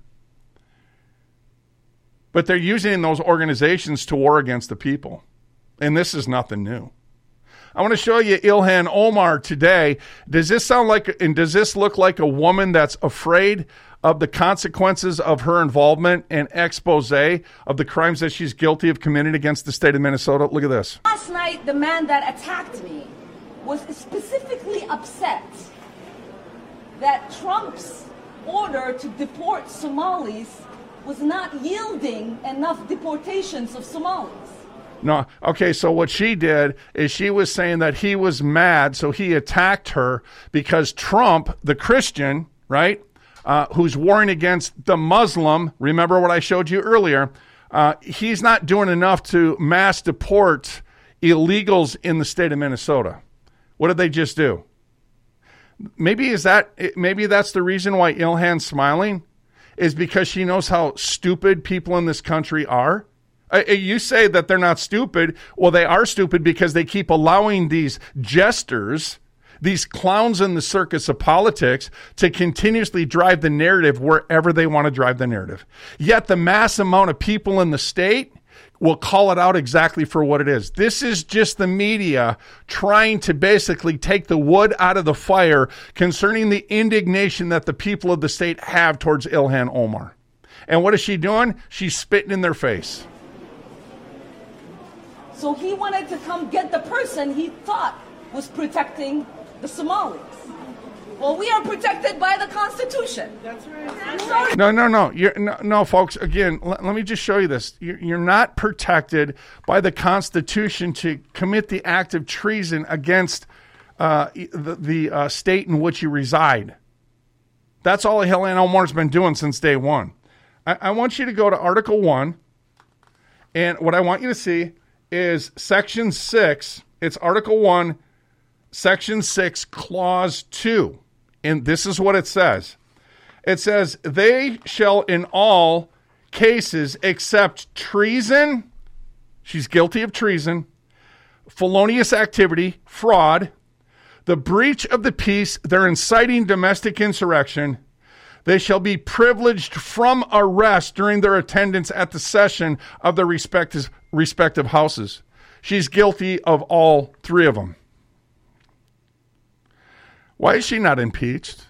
S1: but they're using those organizations to war against the people. And this is nothing new. I want to show you Ilhan Omar today. Does this look like a woman that's afraid of the consequences of her involvement and expose of the crimes that she's guilty of committing against the state of Minnesota? Look at this.
S4: Last night, the man that attacked me was specifically upset that Trump's order to deport Somalis was not yielding enough deportations of Somalis.
S1: No, okay, so what she did is she was saying that he was mad, so he attacked her because Trump, the Christian, right, who's warring against the Muslim, remember what I showed you earlier, he's not doing enough to mass deport illegals in the state of Minnesota. What did they just do? Maybe that's the reason why Ilhan's smiling, is because she knows how stupid people in this country are. You say that they're not stupid. Well, they are stupid because they keep allowing these jesters, these clowns in the circus of politics, to continuously drive the narrative wherever they want to drive the narrative. Yet the mass amount of people in the state will call it out exactly for what it is. This is just the media trying to basically take the wood out of the fire concerning the indignation that the people of the state have towards Ilhan Omar. And what is she doing? She's spitting in their face.
S4: So he wanted to come get the person he thought was protecting the Somalis. Well, we are protected by the Constitution. That's right.
S1: No, folks. Again, let me just show you this. You're not protected by the Constitution to commit the act of treason against the state in which you reside. That's all Ilhan Omar's been doing since day one. I want you to go to Article 1, and what I want you to see is Section 6. It's Article 1, Section 6, Clause 2. And this is what it says. It says, they shall in all cases except treason, she's guilty of treason, felonious activity, fraud, the breach of the peace, they're inciting domestic insurrection, they shall be privileged from arrest during their attendance at the session of their respective houses. She's guilty of all three of them. Why is she not impeached?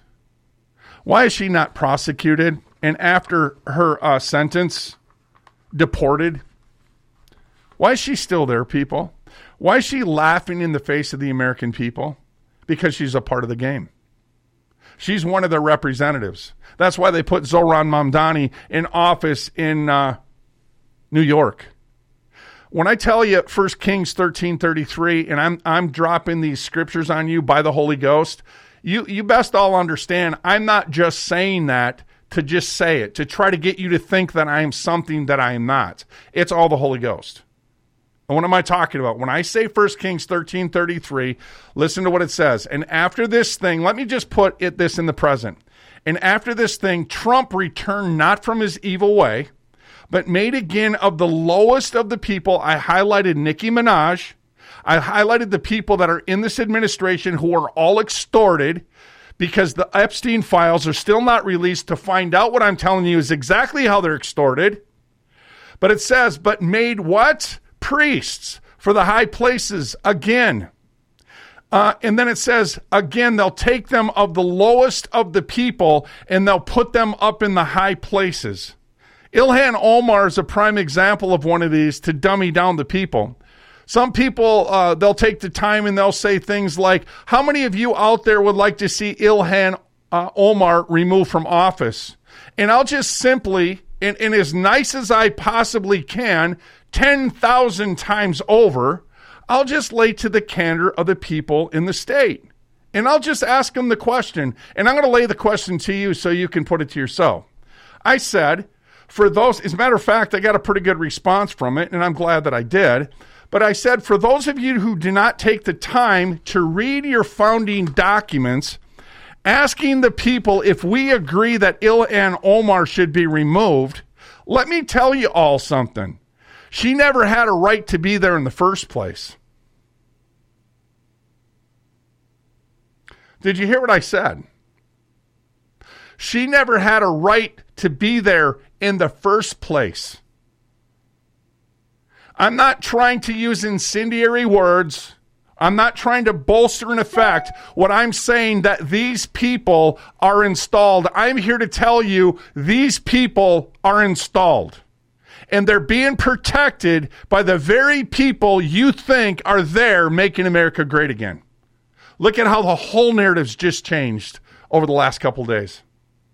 S1: Why is she not prosecuted and after her sentence deported? Why is she still there, people? Why is she laughing in the face of the American people? Because she's a part of the game. She's one of their representatives. That's why they put Zohran Mamdani in office in New York. When I tell you 1 Kings 13:33, and I'm dropping these scriptures on you by the Holy Ghost, you best all understand I'm not just saying that to just say it, to try to get you to think that I am something that I am not. It's all the Holy Ghost. And what am I talking about? When I say 1 Kings 13:33, listen to what it says. And after this thing, let me just put this in the present. And after this thing, Trump returned not from his evil way, but made again of the lowest of the people. I highlighted Nicki Minaj. I highlighted the people that are in this administration who are all extorted because the Epstein files are still not released to find out what I'm telling you is exactly how they're extorted. But it says, but made what? Priests for the high places again. And then it says, again, they'll take them of the lowest of the people and they'll put them up in the high places. Ilhan Omar is a prime example of one of these to dummy down the people. Some people, they'll take the time and they'll say things like, how many of you out there would like to see Ilhan Omar removed from office? And I'll just simply, and as nice as I possibly can, 10,000 times over, I'll just lay to the candor of the people in the state. And I'll just ask them the question. And I'm going to lay the question to you so you can put it to yourself. I said, for those, as a matter of fact, I got a pretty good response from it, and I'm glad that I did. But I said, for those of you who do not take the time to read your founding documents, asking the people if we agree that Ilhan Omar should be removed, let me tell you all something. She never had a right to be there in the first place. Did you hear what I said? She never had a right to be there in the first place. I'm not trying to use incendiary words. I'm not trying to bolster an effect. What I'm saying that these people are installed. I'm here to tell you these people are installed. And they're being protected by the very people you think are there making America great again. Look at how the whole narrative's just changed over the last couple days.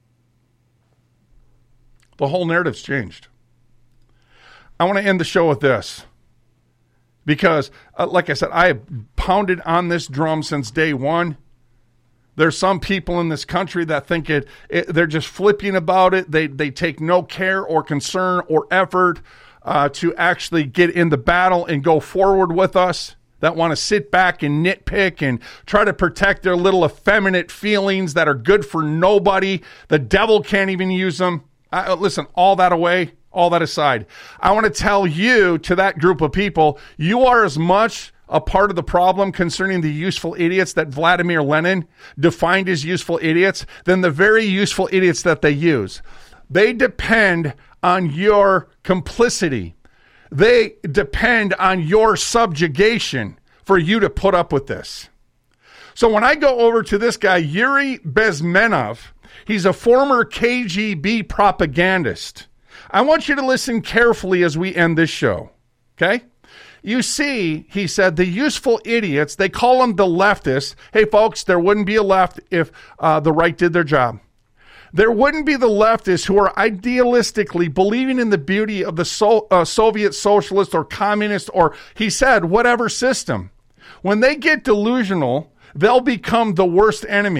S1: The whole narrative's changed. I want to end the show with this. Because, like I said, I have pounded on this drum since day one. There's some people in this country that think they're just flipping about it. They take no care or concern or effort to actually get in the battle and go forward with us, that want to sit back and nitpick and try to protect their little effeminate feelings that are good for nobody. The devil can't even use them. Listen, all that away, all that aside. I want to tell you, to that group of people, you are as much a part of the problem concerning the useful idiots that Vladimir Lenin defined as useful idiots than the very useful idiots that they use. They depend on your complicity. They depend on your subjugation for you to put up with this. So when I go over to this guy, Yuri Bezmenov, he's a former KGB propagandist. I want you to listen carefully as we end this show, okay? You see, he said, the useful idiots, they call them the leftists. Hey, folks, there wouldn't be a left if the right did their job. There wouldn't be the leftists who are idealistically believing in the beauty of the Soviet socialist or communist or, he said, whatever system. When they get delusional, they'll become the worst enemy.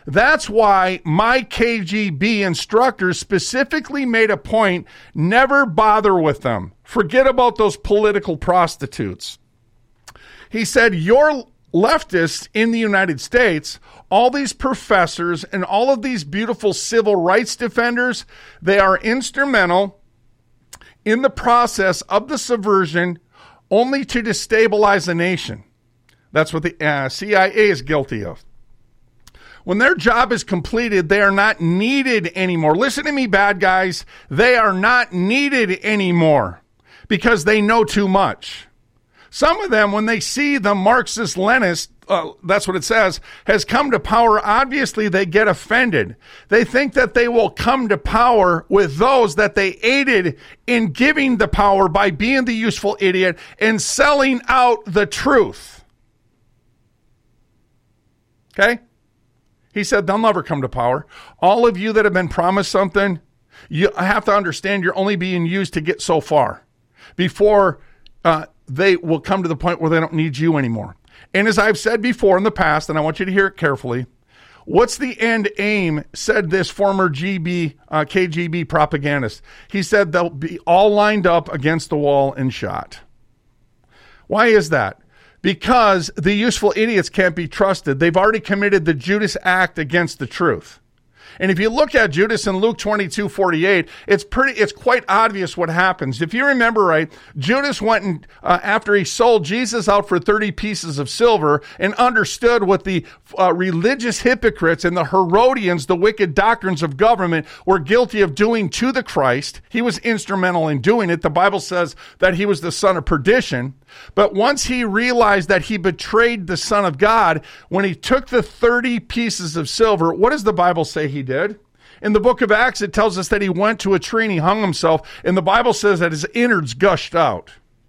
S1: That's why my KGB instructors specifically made a point, never bother with them. Forget about those political prostitutes. He said, your leftists in the United States, all these professors and all of these beautiful civil rights defenders, they are instrumental in the process of the subversion only to destabilize a nation. That's what the CIA is guilty of. When their job is completed, they are not needed anymore. Listen to me, bad guys. They are not needed anymore because they know too much. Some of them, when they see the Marxist-Leninist, that's what it says, has come to power, obviously they get offended. They think that they will come to power with those that they aided in giving the power by being the useful idiot and selling out the truth. Okay? He said they'll never come to power. All of you that have been promised something, you have to understand you're only being used to get so far before they will come to the point where they don't need you anymore. And as I've said before in the past, and I want you to hear it carefully, what's the end aim, said this former KGB propagandist. He said they'll be all lined up against the wall and shot. Why is that? Because the useful idiots can't be trusted. They've already committed the Judas act against the truth. And if you look at Judas in Luke 22:48, it's quite obvious what happens. If you remember right, Judas went and after he sold Jesus out for 30 pieces of silver and understood what the religious hypocrites and the Herodians, the wicked doctrines of government, were guilty of doing to the Christ. He was instrumental in doing it. The Bible says that he was the son of perdition. But once he realized that he betrayed the Son of God, when he took the 30 pieces of silver, what does the Bible say he did? In the book of Acts, it tells us that he went to a tree and he hung himself, and the Bible says that his innards gushed out.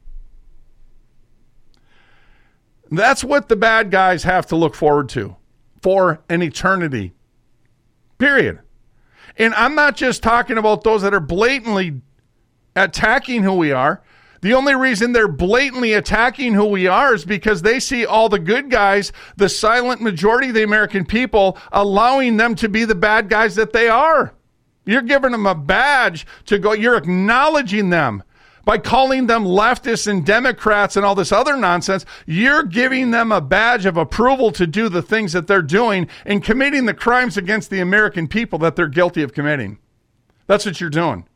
S1: That's what the bad guys have to look forward to for an eternity. Period. And I'm not just talking about those that are blatantly attacking who we are. The only reason they're blatantly attacking who we are is because they see all the good guys, the silent majority of the American people, allowing them to be the bad guys that they are. You're giving them a badge to go. You're acknowledging them by calling them leftists and Democrats and all this other nonsense. You're giving them a badge of approval to do the things that they're doing and committing the crimes against the American people that they're guilty of committing. That's what you're doing.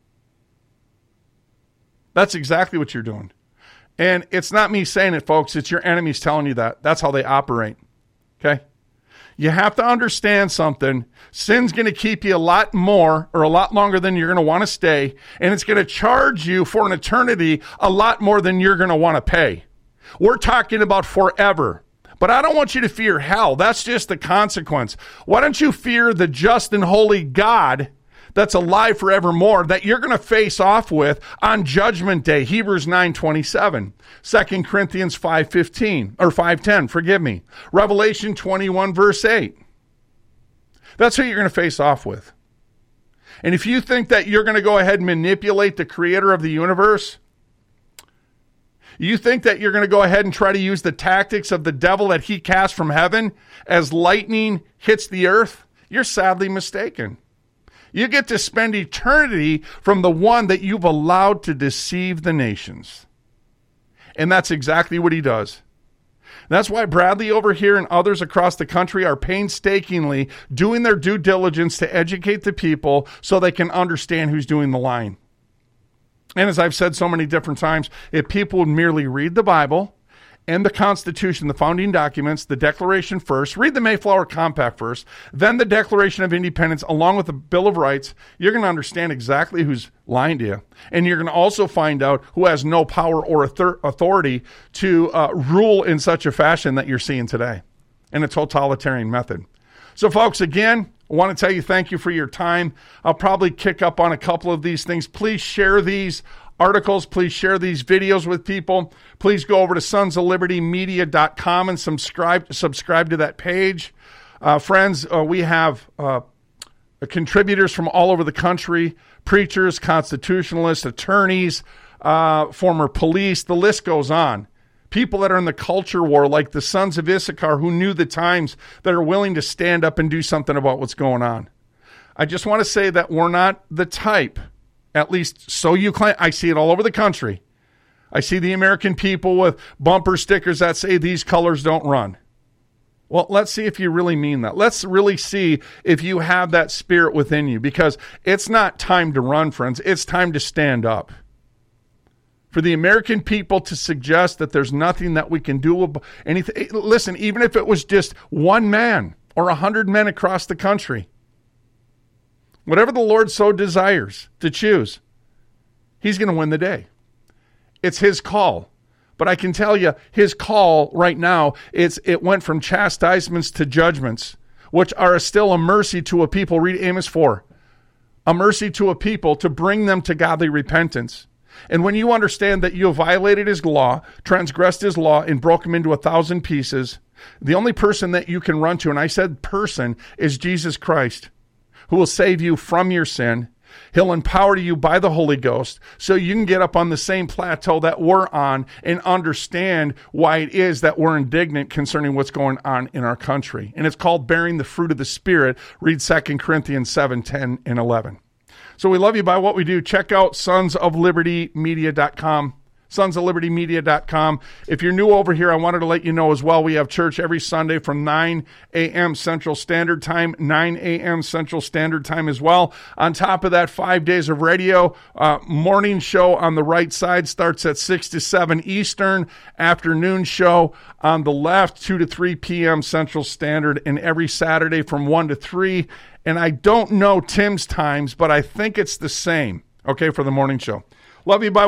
S1: That's exactly what you're doing. And it's not me saying it, folks. It's your enemies telling you that. That's how they operate. Okay? You have to understand something. Sin's going to keep you a lot more or a lot longer than you're going to want to stay. And it's going to charge you for an eternity a lot more than you're going to want to pay. We're talking about forever. But I don't want you to fear hell. That's just the consequence. Why don't you fear the just and holy God that's alive forevermore, that you're going to face off with on Judgment Day? Hebrews 9:27, 2 Corinthians 5:15 or 5:10, forgive me. Revelation 21 verse 8. That's who you're going to face off with. And if you think that you're going to go ahead and manipulate the creator of the universe, you think that you're going to go ahead and try to use the tactics of the devil that he cast from heaven as lightning hits the earth, you're sadly mistaken. You get to spend eternity from the one that you've allowed to deceive the nations. And that's exactly what he does. That's why Bradley over here and others across the country are painstakingly doing their due diligence to educate the people so they can understand who's doing the lying. And as I've said so many different times, if people would merely read the Bible and the Constitution, the founding documents, the Declaration first, read the Mayflower Compact first, then the Declaration of Independence along with the Bill of Rights, you're going to understand exactly who's lying to you. And you're going to also find out who has no power or authority to rule in such a fashion that you're seeing today in a totalitarian method. So, folks, again, I want to tell you thank you for your time. I'll probably kick up on a couple of these things. Please share these articles. Please share these videos with people. Please go over to sonsoflibertymedia.com and subscribe to that page. Friends, we have contributors from all over the country, preachers, constitutionalists, attorneys, former police. The list goes on. people that are in the culture war, like the sons of Issachar, who knew the times, that are willing to stand up and do something about what's going on. I just want to say that we're not the type, at least so you claim. I see it all over the country. I see the American people with bumper stickers that say these colors don't run. Well, let's see if you really mean that. Let's really see if you have that spirit within you, because it's not time to run, friends. It's time to stand up. For the American people to suggest that there's nothing that we can do about anything. Listen, even if it was just one man or 100 men across the country, whatever the Lord so desires to choose, he's going to win the day. It's his call. But I can tell you, his call right now, it went from chastisements to judgments, which are still a mercy to a people. Read Amos 4. A mercy to a people to bring them to godly repentance. And when you understand that you have violated his law, transgressed his law, and broke him into 1,000 pieces, the only person that you can run to, and I said person, is Jesus Christ, who will save you from your sin. He'll empower you by the Holy Ghost so you can get up on the same plateau that we're on and understand why it is that we're indignant concerning what's going on in our country. And it's called bearing the fruit of the Spirit. Read 2 Corinthians 7, 10, and 11. So we love you by what we do. Check out sonsoflibertymedia.com. sonsoflibertymedia.com. If you're new over here, I wanted to let you know as well, we have church every Sunday from 9 a.m. Central Standard Time, 9 a.m. Central Standard Time as well. On top of that, 5 days of radio. Morning show on the right side starts at 6 to 7 Eastern. Afternoon show on the left, 2 to 3 p.m. Central Standard, and every Saturday from 1 to 3. And I don't know Tim's times, but I think it's the same, okay, for the morning show. Love you, bye.